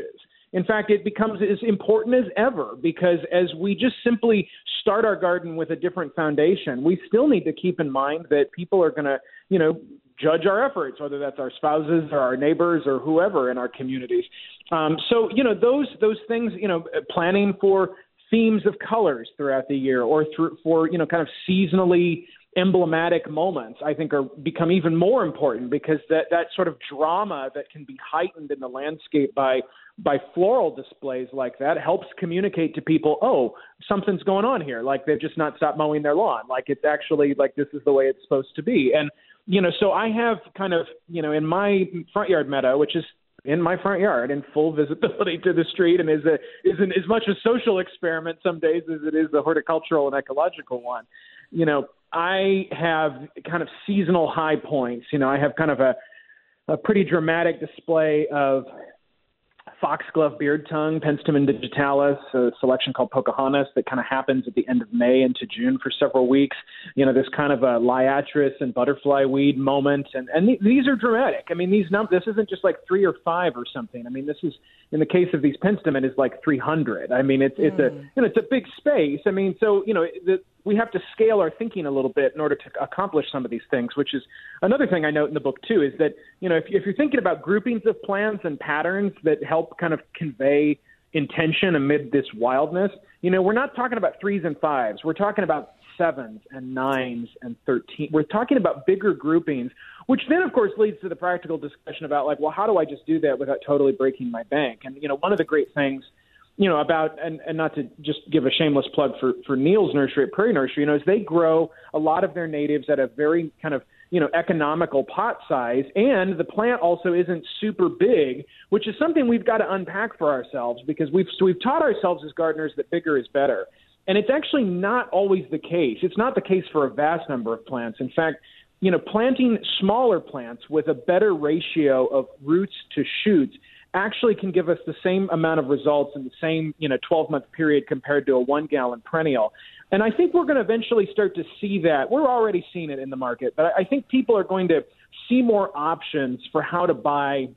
In fact, it becomes as important as ever because as we just simply start our garden with a different foundation, we still need to keep in mind that people are going to, you know, judge our efforts, whether that's our spouses or our neighbors or whoever in our communities. Um, so, you know, those those things, you know, planning for themes of colors throughout the year or through, for, you know, kind of seasonally emblematic moments, I think, are become even more important because that, that sort of drama that can be heightened in the landscape by by floral displays like that helps communicate to people, oh, something's going on here. Like they've just not stopped mowing their lawn. Like it's actually like this is the way it's supposed to be. And, you know, so I have kind of, you know, in my front yard meadow, which is in my front yard and full visibility to the street and is a is an, as much a social experiment some days as it is a horticultural and ecological one. You know, I have kind of seasonal high points. You know, I have kind of a, a pretty dramatic display of foxglove beard tongue, Penstemon digitalis, a selection called Pocahontas that kind of happens at the end of May into June for several weeks. You know, there's kind of a liatris and butterfly weed moment. And, and th- these are dramatic. I mean, these num- this isn't just like three or five or something. I mean, this is, in the case of these Penstemon, is like three hundred. I mean, it's, mm. it's a, you know, it's a big space. I mean, so, you know, the, we have to scale our thinking a little bit in order to accomplish some of these things, which is another thing I note in the book, too, is that, you know, if, if you're thinking about groupings of plants and patterns that help kind of convey intention amid this wildness, you know, we're not talking about threes and fives. We're talking about sevens and nines and thirteen. We're talking about bigger groupings, which then, of course, leads to the practical discussion about, like, well, how do I just do that without totally breaking my bank? And, you know, one of the great things you know, about, and, and not to just give a shameless plug for, for Neil's nursery at Prairie Nursery, you know, is they grow a lot of their natives at a very kind of, you know, economical pot size. And the plant also isn't super big, which is something we've got to unpack for ourselves because we've, so we've taught ourselves as gardeners that bigger is better. And it's actually not always the case. It's not the case for a vast number of plants. In fact, you know, planting smaller plants with a better ratio of roots to shoots actually can give us the same amount of results in the same, you know, twelve-month period compared to a one-gallon perennial. And I think we're going to eventually start to see that. We're already seeing it in the market, but I think people are going to see more options for how to buy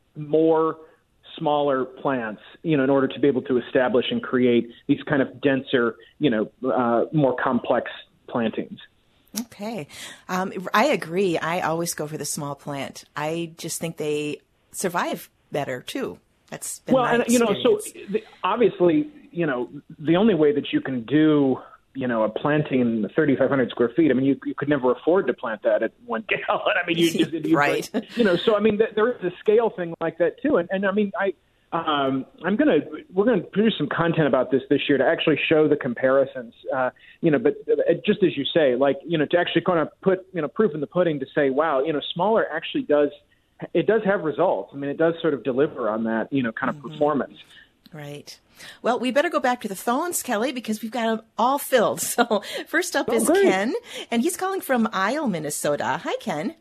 more smaller plants, you know, in order to be able to establish and create these kind of denser, you know, uh, more complex plantings. Okay. Um, I agree. I always go for the small plant. I just think they survive better too. That's been well, my and experience. you know, so the, obviously, you know, the only way that you can do, you know, a planting thirty-five hundred square feet. I mean, you you could never afford to plant that at one gallon. I mean, you just you, right. You know, so I mean, th- there is a scale thing like that too. And and I mean, I um, I'm gonna we're gonna produce some content about this this year to actually show the comparisons. Uh, you know, but uh, just as you say, like you know, to actually kind of put you know proof in the pudding to say, wow, you know, smaller actually does. It does have results. I mean, it does sort of deliver on that, you know, kind of mm-hmm. performance. Right. Well, we better go back to the phones, Kelly, because we've got them all filled. So first up oh, is great. Ken, and he's calling from Isle, Minnesota. Hi, Ken.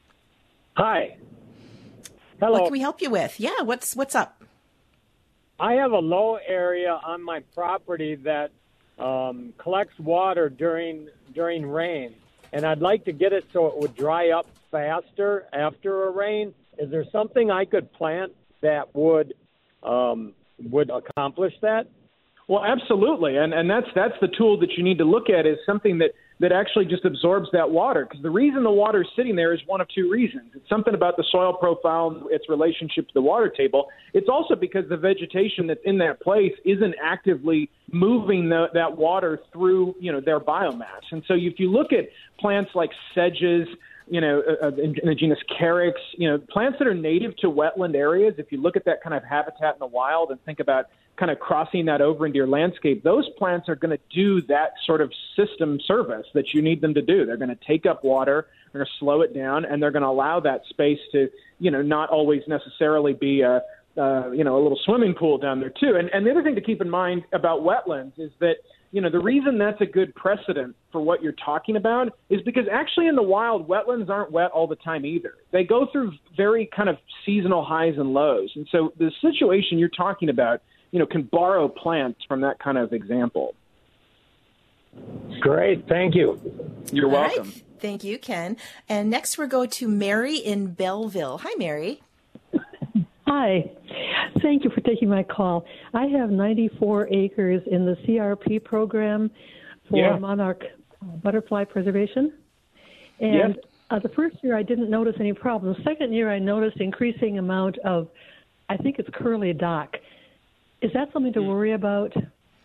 Hi. Hello. What can we help you with? Yeah, what's what's up? I have a low area on my property that um, collects water during during rain, and I'd like to get it so it would dry up faster after a rain. Is there something I could plant that would um, would accomplish that? Well, absolutely, and and that's that's the tool that you need to look at is something that, that actually just absorbs that water. Because the reason the water is sitting there is one of two reasons. It's something about the soil profile, its relationship to the water table. It's also because the vegetation that's in that place isn't actively moving the, that water through, you know, their biomass. And so if you look at plants like sedges, you know, uh, in, in the genus Carex, you know, plants that are native to wetland areas, if you look at that kind of habitat in the wild and think about kind of crossing that over into your landscape, those plants are going to do that sort of system service that you need them to do. They're going to take up water, they're going to slow it down, and they're going to allow that space to, you know, not always necessarily be a, uh, you know, a little swimming pool down there too. And, and the other thing to keep in mind about wetlands is that, you know, the reason that's a good precedent for what you're talking about is because actually in the wild, wetlands aren't wet all the time either. They go through very kind of seasonal highs and lows. And so the situation you're talking about, you know, can borrow plants from that kind of example. Great. Thank you. You're All welcome. Right. Thank you, Ken. And next we'll go to Mary in Belleville. Hi, Mary. Hi. Thank you for taking my call. I have ninety-four acres in the C R P program for Yeah. monarch butterfly preservation. And Yes. uh, the first year I didn't notice any problem. The second year I noticed increasing amount of, I think it's curly dock. Is that something to worry about?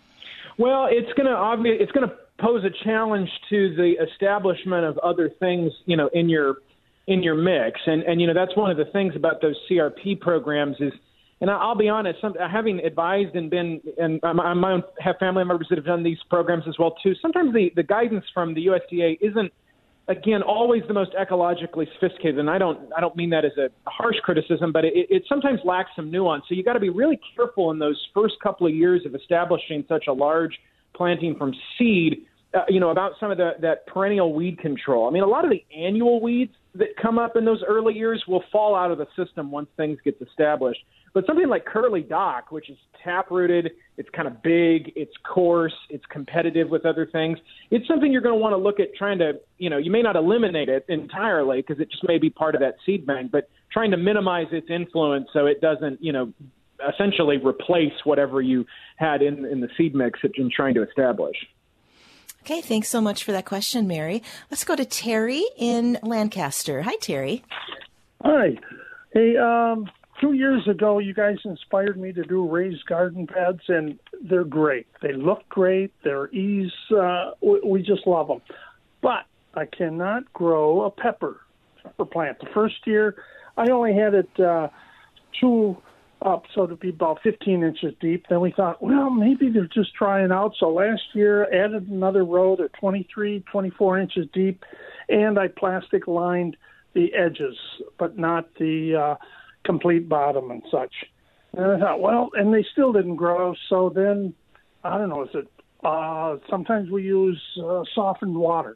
Well, it's going to obvi- it's going to pose a challenge to the establishment of other things, you know, in your in your mix. And, and you know, that's one of the things about those C R P programs is, and I'll be honest, some, having advised and been, and I my own have family members that have done these programs as well, too, sometimes the, the guidance from the U S D A isn't, again, always the most ecologically sophisticated. And I don't I don't mean that as a harsh criticism, but it, it sometimes lacks some nuance. So you got to be really careful in those first couple of years of establishing such a large planting from seed, uh, you know, about some of the, that perennial weed control. I mean, a lot of the annual weeds that come up in those early years will fall out of the system once things get established. But something like curly dock, which is tap-rooted, it's kind of big, it's coarse, it's competitive with other things, it's something you're going to want to look at trying to, you know, you may not eliminate it entirely because it just may be part of that seed bank, but trying to minimize its influence so it doesn't, you know, essentially replace whatever you had in, in the seed mix that you're trying to establish. Okay, thanks so much for that question, Mary. Let's go to Terry in Lancaster. Hi, Terry. Hi. Hey, um, two years ago, you guys inspired me to do raised garden beds, and they're great. They look great. They're ease. Uh, we, we just love them. But I cannot grow a pepper, pepper plant. The first year, I only had it uh, two up, so to be about fifteen inches deep. Then we thought, well, maybe they're just trying out. So last year, added another row. They're twenty-three, twenty-four inches deep, and I plastic lined the edges, but not the uh, complete bottom and such. And I thought, well, and they still didn't grow. So then, I don't know, is it, uh, sometimes we use uh, softened water.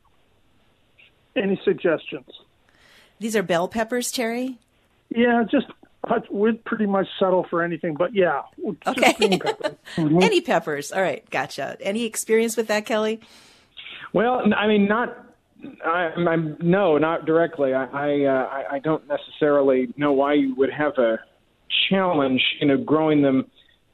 Any suggestions? These are bell peppers, Terry? Yeah, just, we'd pretty much settle for anything, but yeah. Just Okay. green peppers. Mhm. Any peppers. All right, gotcha. Any experience with that, Kelly? Well, I mean, not, I, I'm, no, not directly. I, I, uh, I, I don't necessarily know why you would have a challenge, you know, growing them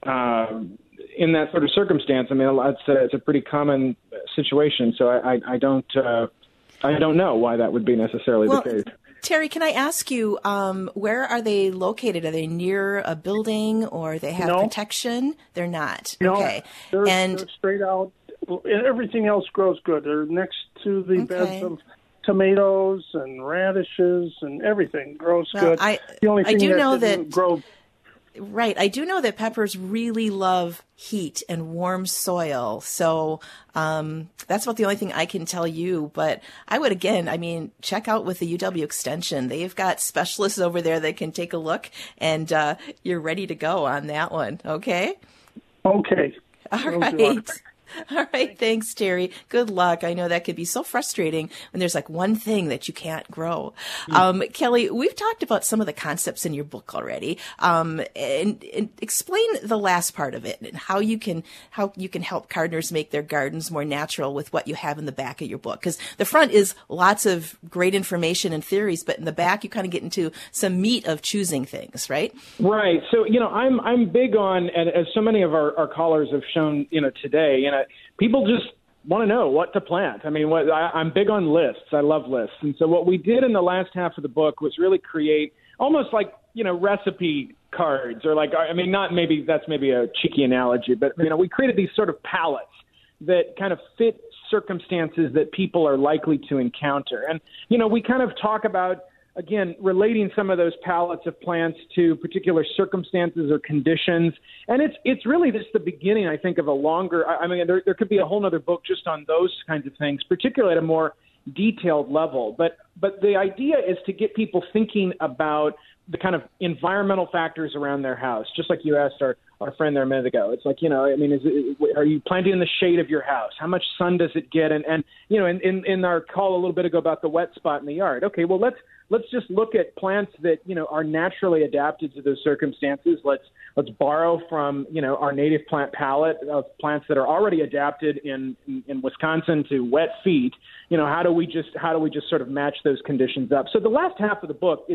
uh, in that sort of circumstance. I mean, it's a, it's a pretty common situation, so I, I, I don't, uh, I don't know why that would be necessarily Well, the case. Terry, can I ask you, um, where are they located? Are they near a building or they have No. protection? They're not. No, Okay. they're, and they're straight out. And everything else grows good. They're next to the Okay. beds of tomatoes and radishes, and everything grows Well, good. I- the only I thing do that know didn't that- grow. Right. I do know that peppers really love heat and warm soil. So um, that's about the only thing I can tell you. But I would, again, I mean, check out with the U W Extension. They've got specialists over there that can take a look, and uh, you're ready to go on that one. Okay? Okay. All Will do. right. All right. Thanks, Terry. Good luck. I know that could be so frustrating when there's like one thing that you can't grow. Um, Kelly, we've talked about some of the concepts in your book already. Um, and, and explain the last part of it and how you can, how you can help gardeners make their gardens more natural with what you have in the back of your book. Because the front is lots of great information and theories, but in the back, you kind of get into some meat of choosing things, right? Right. So, you know, I'm I'm big on, and as so many of our, our callers have shown, you know, today, you know, people just want to know what to plant. I mean, what, I, I'm big on lists. I love lists. And so what we did in the last half of the book was really create almost like, you know, recipe cards, or like, I mean, not maybe that's maybe a cheeky analogy, but, you know, we created these sort of palettes that kind of fit circumstances that people are likely to encounter. And, you know, we kind of talk about, again, relating some of those palettes of plants to particular circumstances or conditions. And it's it's really just the beginning, I think, of a longer, I mean, there, there could be a whole other book just on those kinds of things, particularly at a more detailed level. But but the idea is to get people thinking about the kind of environmental factors around their house, just like you asked our, our friend there a minute ago. It's like, you know, I mean, is it, are you planting in the shade of your house? How much sun does it get? And, and you know, in, in, in our call a little bit ago about the wet spot in the yard. Okay, well, let's let's just look at plants that, you know, are naturally adapted to those circumstances. Let's let's borrow from, you know, our native plant palette of plants that are already adapted in, in, in Wisconsin to wet feet. You know, how do we just how do we just sort of match those conditions up? So the last half of the book is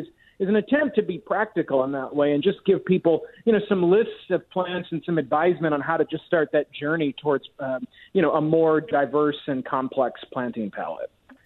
is an attempt to be practical in that way and just give people, you know, some lists of plants and some advisement on how to just start that journey towards, um, you know, a more diverse and complex planting palette.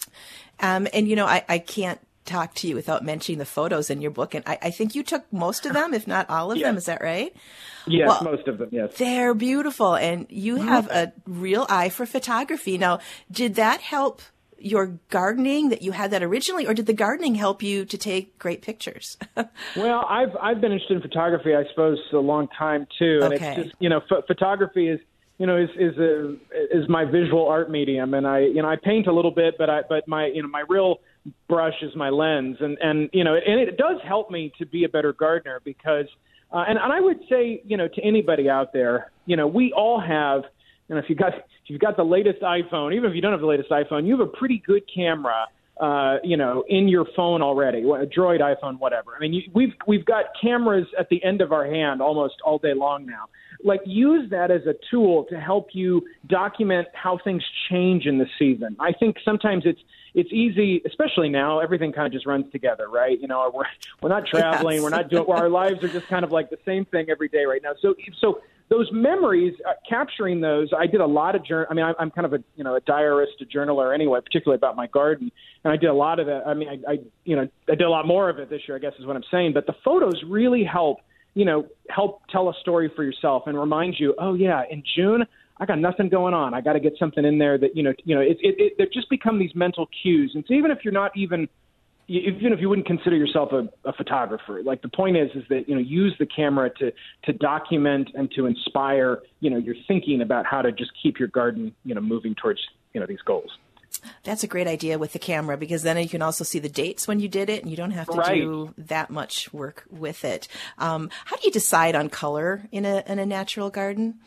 Um, and, you know, I, I can't talk to you without mentioning the photos in your book. And I, I think you took most of them, if not all of yes. them. Is that right? Yes, well, most of them, yes. They're beautiful. And you have a real eye for photography. Now, did that help your gardening, that you had that originally, or did the gardening help you to take great pictures? Well, I've I've been interested in photography, I suppose, a long time too. And okay. it's just, you know, ph- photography is, you know, is is a is my visual art medium, and I, you know, I paint a little bit, but I but my, you know, my real brush is my lens, and and you know, and it does help me to be a better gardener because, uh, and and I would say, you know, to anybody out there, you know, we all have, you know, if you got if you've got the latest iPhone, even if you don't have the latest iPhone, you have a pretty good camera, uh, you know, in your phone already, a Droid iPhone, whatever. I mean, you, we've we've got cameras at the end of our hand almost all day long now. Like, use that as a tool to help you document how things change in the season. I think sometimes it's it's easy, especially now, everything kind of just runs together, right? You know, we're we're not traveling, yes. we're not doing, our lives are just kind of like the same thing every day right now. So so those memories, uh, capturing those, I did a lot of journal. I mean, I, I'm kind of a you know a diarist, a journaler anyway, particularly about my garden, and I did a lot of that. I mean, I, I you know I did a lot more of it this year, I guess is what I'm saying. But the photos really help. you know, help tell a story for yourself and remind you, oh yeah, in June, I got nothing going on. I got to get something in there that, you know, you know, it, it, it, they just become these mental cues. And so even if you're not even, even if you wouldn't consider yourself a, a photographer, like the point is, is that, you know, use the camera to, to document and to inspire, you know, your thinking about how to just keep your garden, you know, moving towards, you know, these goals. That's a great idea with the camera, because then you can also see the dates when you did it and you don't have to right. do that much work with it. Um, how do you decide on color in a, in a natural garden?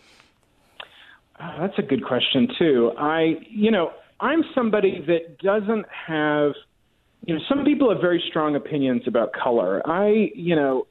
Uh, that's a good question too. I, you know, I'm somebody that doesn't have, you know, some people have very strong opinions about color. I, you know,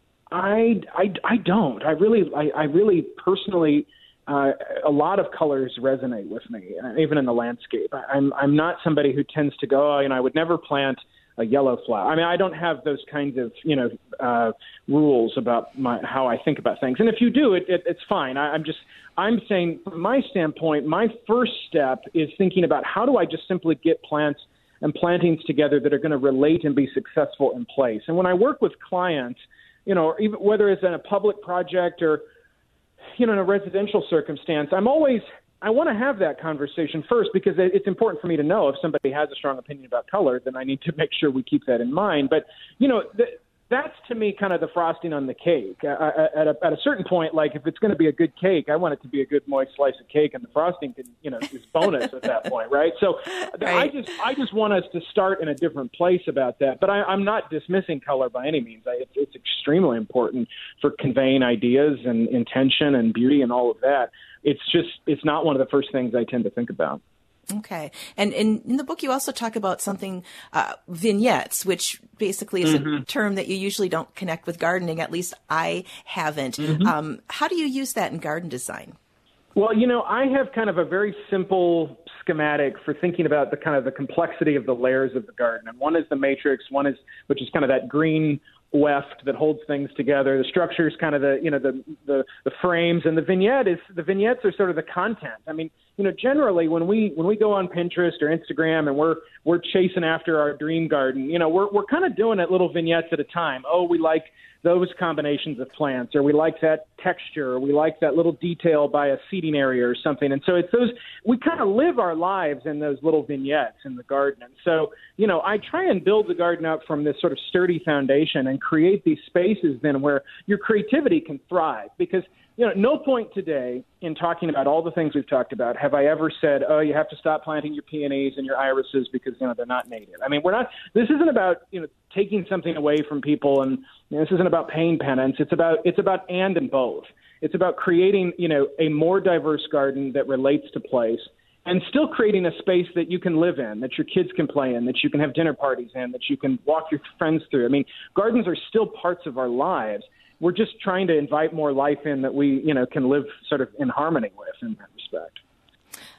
I, I, I don't, I really, I, I really personally, Uh, a lot of colors resonate with me, uh, even in the landscape. I, I'm I'm not somebody who tends to go, oh, you know, I would never plant a yellow flower. I mean, I don't have those kinds of, you know, uh, rules about my, how I think about things. And if you do, it, it it's fine. I, I'm just, I'm saying from my standpoint, my first step is thinking about how do I just simply get plants and plantings together that are going to relate and be successful in place. And when I work with clients, you know, even whether it's in a public project or, you know, in a residential circumstance, I'm always, I want to have that conversation first, because it's important for me to know if somebody has a strong opinion about color, then I need to make sure we keep that in mind. But, you know, th- that's to me kind of the frosting on the cake. Uh, at, a, at a certain point, like if it's going to be a good cake, I want it to be a good moist slice of cake, and the frosting can, you know, is bonus at that point, right? So right. I just I just want us to start in a different place about that. But I, I'm not dismissing color by any means. I, it's, it's extremely important for conveying ideas and intention and beauty and all of that. It's just it's not one of the first things I tend to think about. Okay. And in, in the book, you also talk about something, uh, vignettes, which basically is mm-hmm. a term that you usually don't connect with gardening. At least I haven't. Mm-hmm. Um, how do you use that in garden design? Well, you know, I have kind of a very simple schematic for thinking about the kind of the complexity of the layers of the garden. And one is the matrix, one is, which is kind of that green weft that holds things together. The structure is kind of the, you know, the, the, the frames, and the vignette is, the vignettes are sort of the content. I mean, you know, generally when we, when we go on Pinterest or Instagram and we're, we're chasing after our dream garden, you know, we're, we're kind of doing it little vignettes at a time. Oh, we like those combinations of plants, or we like that texture, or we like that little detail by a seating area or something. And so it's those, we kind of live our lives in those little vignettes in the garden. And so, you know, I try and build the garden up from this sort of sturdy foundation and create these spaces then where your creativity can thrive. Because, you know, no point today in talking about all the things we've talked about have I ever said, oh, you have to stop planting your peonies and your irises because, you know, they're not native. I mean, we're not, this isn't about, you know, taking something away from people, and you know, this isn't about paying penance. It's about, it's about and and both. It's about creating, you know, a more diverse garden that relates to place, and still creating a space that you can live in, that your kids can play in, that you can have dinner parties in, that you can walk your friends through. I mean, gardens are still parts of our lives. We're just trying to invite more life in that we, you know, can live sort of in harmony with in that respect.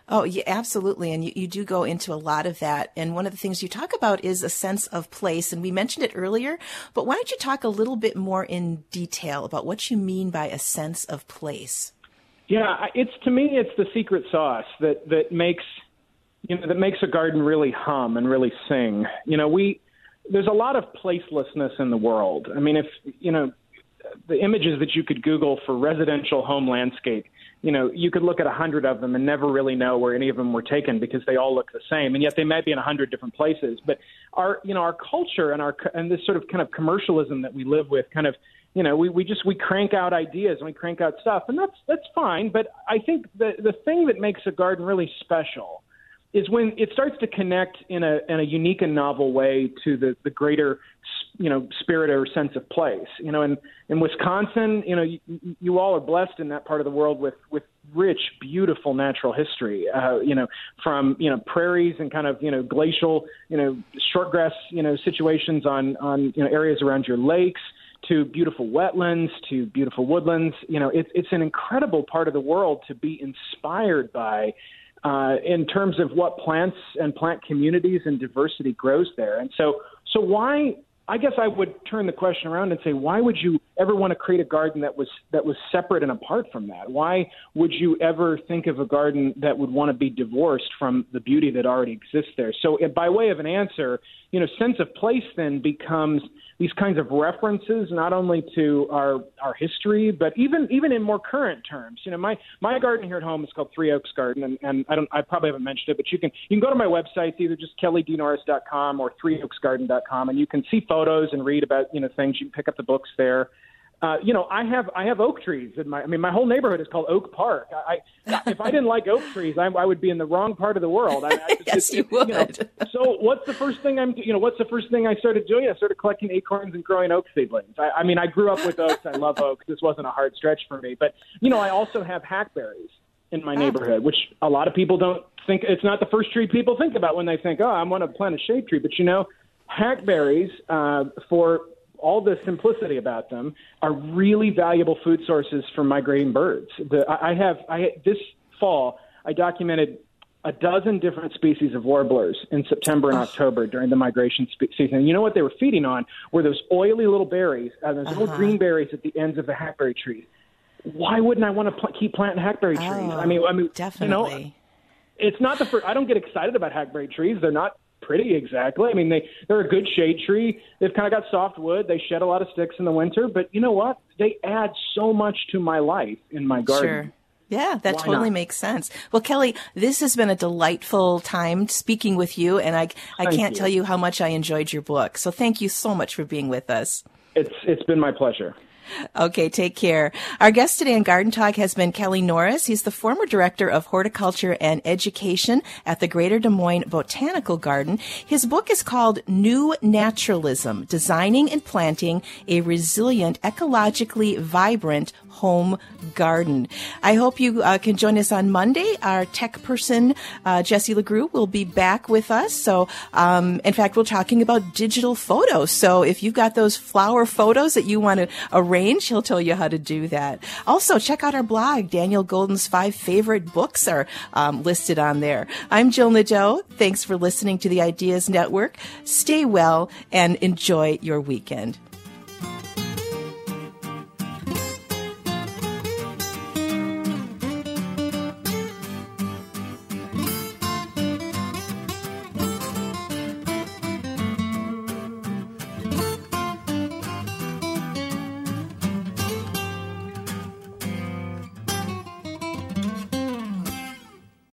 Oh, yeah, absolutely. And you, you do go into a lot of that. And one of the things you talk about is a sense of place. And we mentioned it earlier, but why don't you talk a little bit more in detail about what you mean by a sense of place? Yeah, it's to me, it's the secret sauce that, that makes, you know, that makes a garden really hum and really sing. You know, we, there's a lot of placelessness in the world. I mean, if, you know, the images that you could Google for residential home landscape, you know, you could look at a hundred of them and never really know where any of them were taken because they all look the same. And yet they might be in a hundred different places. But our, you know, our culture and our, and this sort of kind of commercialism that we live with kind of, you know, we, we just, we crank out ideas and we crank out stuff, and that's, that's fine. But I think the, the thing that makes a garden really special is when it starts to connect in a, in a unique and novel way to the, the greater, you know, spirit or sense of place. You know, in, in Wisconsin, you know, you, you all are blessed in that part of the world with, with rich, beautiful natural history, uh, you know, from, you know, prairies and kind of, you know, glacial, you know, shortgrass, you know, situations on, on, you know, areas around your lakes, to beautiful wetlands, to beautiful woodlands. You know, it's, it's an incredible part of the world to be inspired by, Uh, in terms of what plants and plant communities and diversity grows there. And so, so why, I guess I would turn the question around and say, why would you ever want to create a garden that was, that was separate and apart from that? Why would you ever think of a garden that would want to be divorced from the beauty that already exists there? So by way of an answer, you know, sense of place then becomes these kinds of references, not only to our, our history, but even, even in more current terms. You know, my, my garden here at home is called Three Oaks Garden, and, and I don't, I probably haven't mentioned it, but you can, you can go to my website, either just kelly d norris dot com or three oaks garden dot com, and you can see photos and read about, you know, things. You can pick up the books there. Uh, you know, I have I have oak trees in my. I mean, my whole neighborhood is called Oak Park. I, I if I didn't like oak trees, I, I would be in the wrong part of the world. I, I just, yes, you would. You know, so what's the first thing I'm? You know, what's the first thing I started doing? I started collecting acorns and growing oak seedlings. I, I mean, I grew up with oaks. I love oaks. This wasn't a hard stretch for me. But you know, I also have hackberries in my neighborhood, which a lot of people don't think. It's not the first tree people think about when they think, oh, I want to plant a shade tree. But you know, hackberries uh, for all the simplicity about them are really valuable food sources for migrating birds. The, I have I this fall I documented a dozen different species of warblers in September and oh. October during the migration spe- season. And you know what they were feeding on were those oily little berries, uh, those uh-huh. little green berries at the ends of the hackberry trees. Why wouldn't I want to pl- keep planting hackberry trees? Oh, I mean, I mean, definitely. You know, it's not the first. I don't get excited about hackberry trees. They're not pretty exactly. I mean, they, they're a good shade tree. They've kind of got soft wood. They shed a lot of sticks in the winter, but you know what? They add so much to my life in my garden. Sure. Yeah, that Why totally not? makes sense. Well, Kelly, this has been a delightful time speaking with you, and I, I Thank can't you. tell you how much I enjoyed your book. So thank you so much for being with us. It's It's been my pleasure. Okay, take care. Our guest today on Garden Talk has been Kelly Norris. He's the former director of horticulture and education at the Greater Des Moines Botanical Garden. His book is called New Naturalism, Designing and Planting a Resilient, Ecologically Vibrant Home Garden. I hope you uh, can join us on Monday. Our tech person, uh, Jesse LeGroux, will be back with us. So, um, in fact, we're talking about digital photos. So if you've got those flower photos that you want to arrange, he'll tell you how to do that. Also, check out our blog. Daniel Golden's five favorite books are um, listed on there. I'm Jill Nadeau. Thanks for listening to the Ideas Network. Stay well and enjoy your weekend.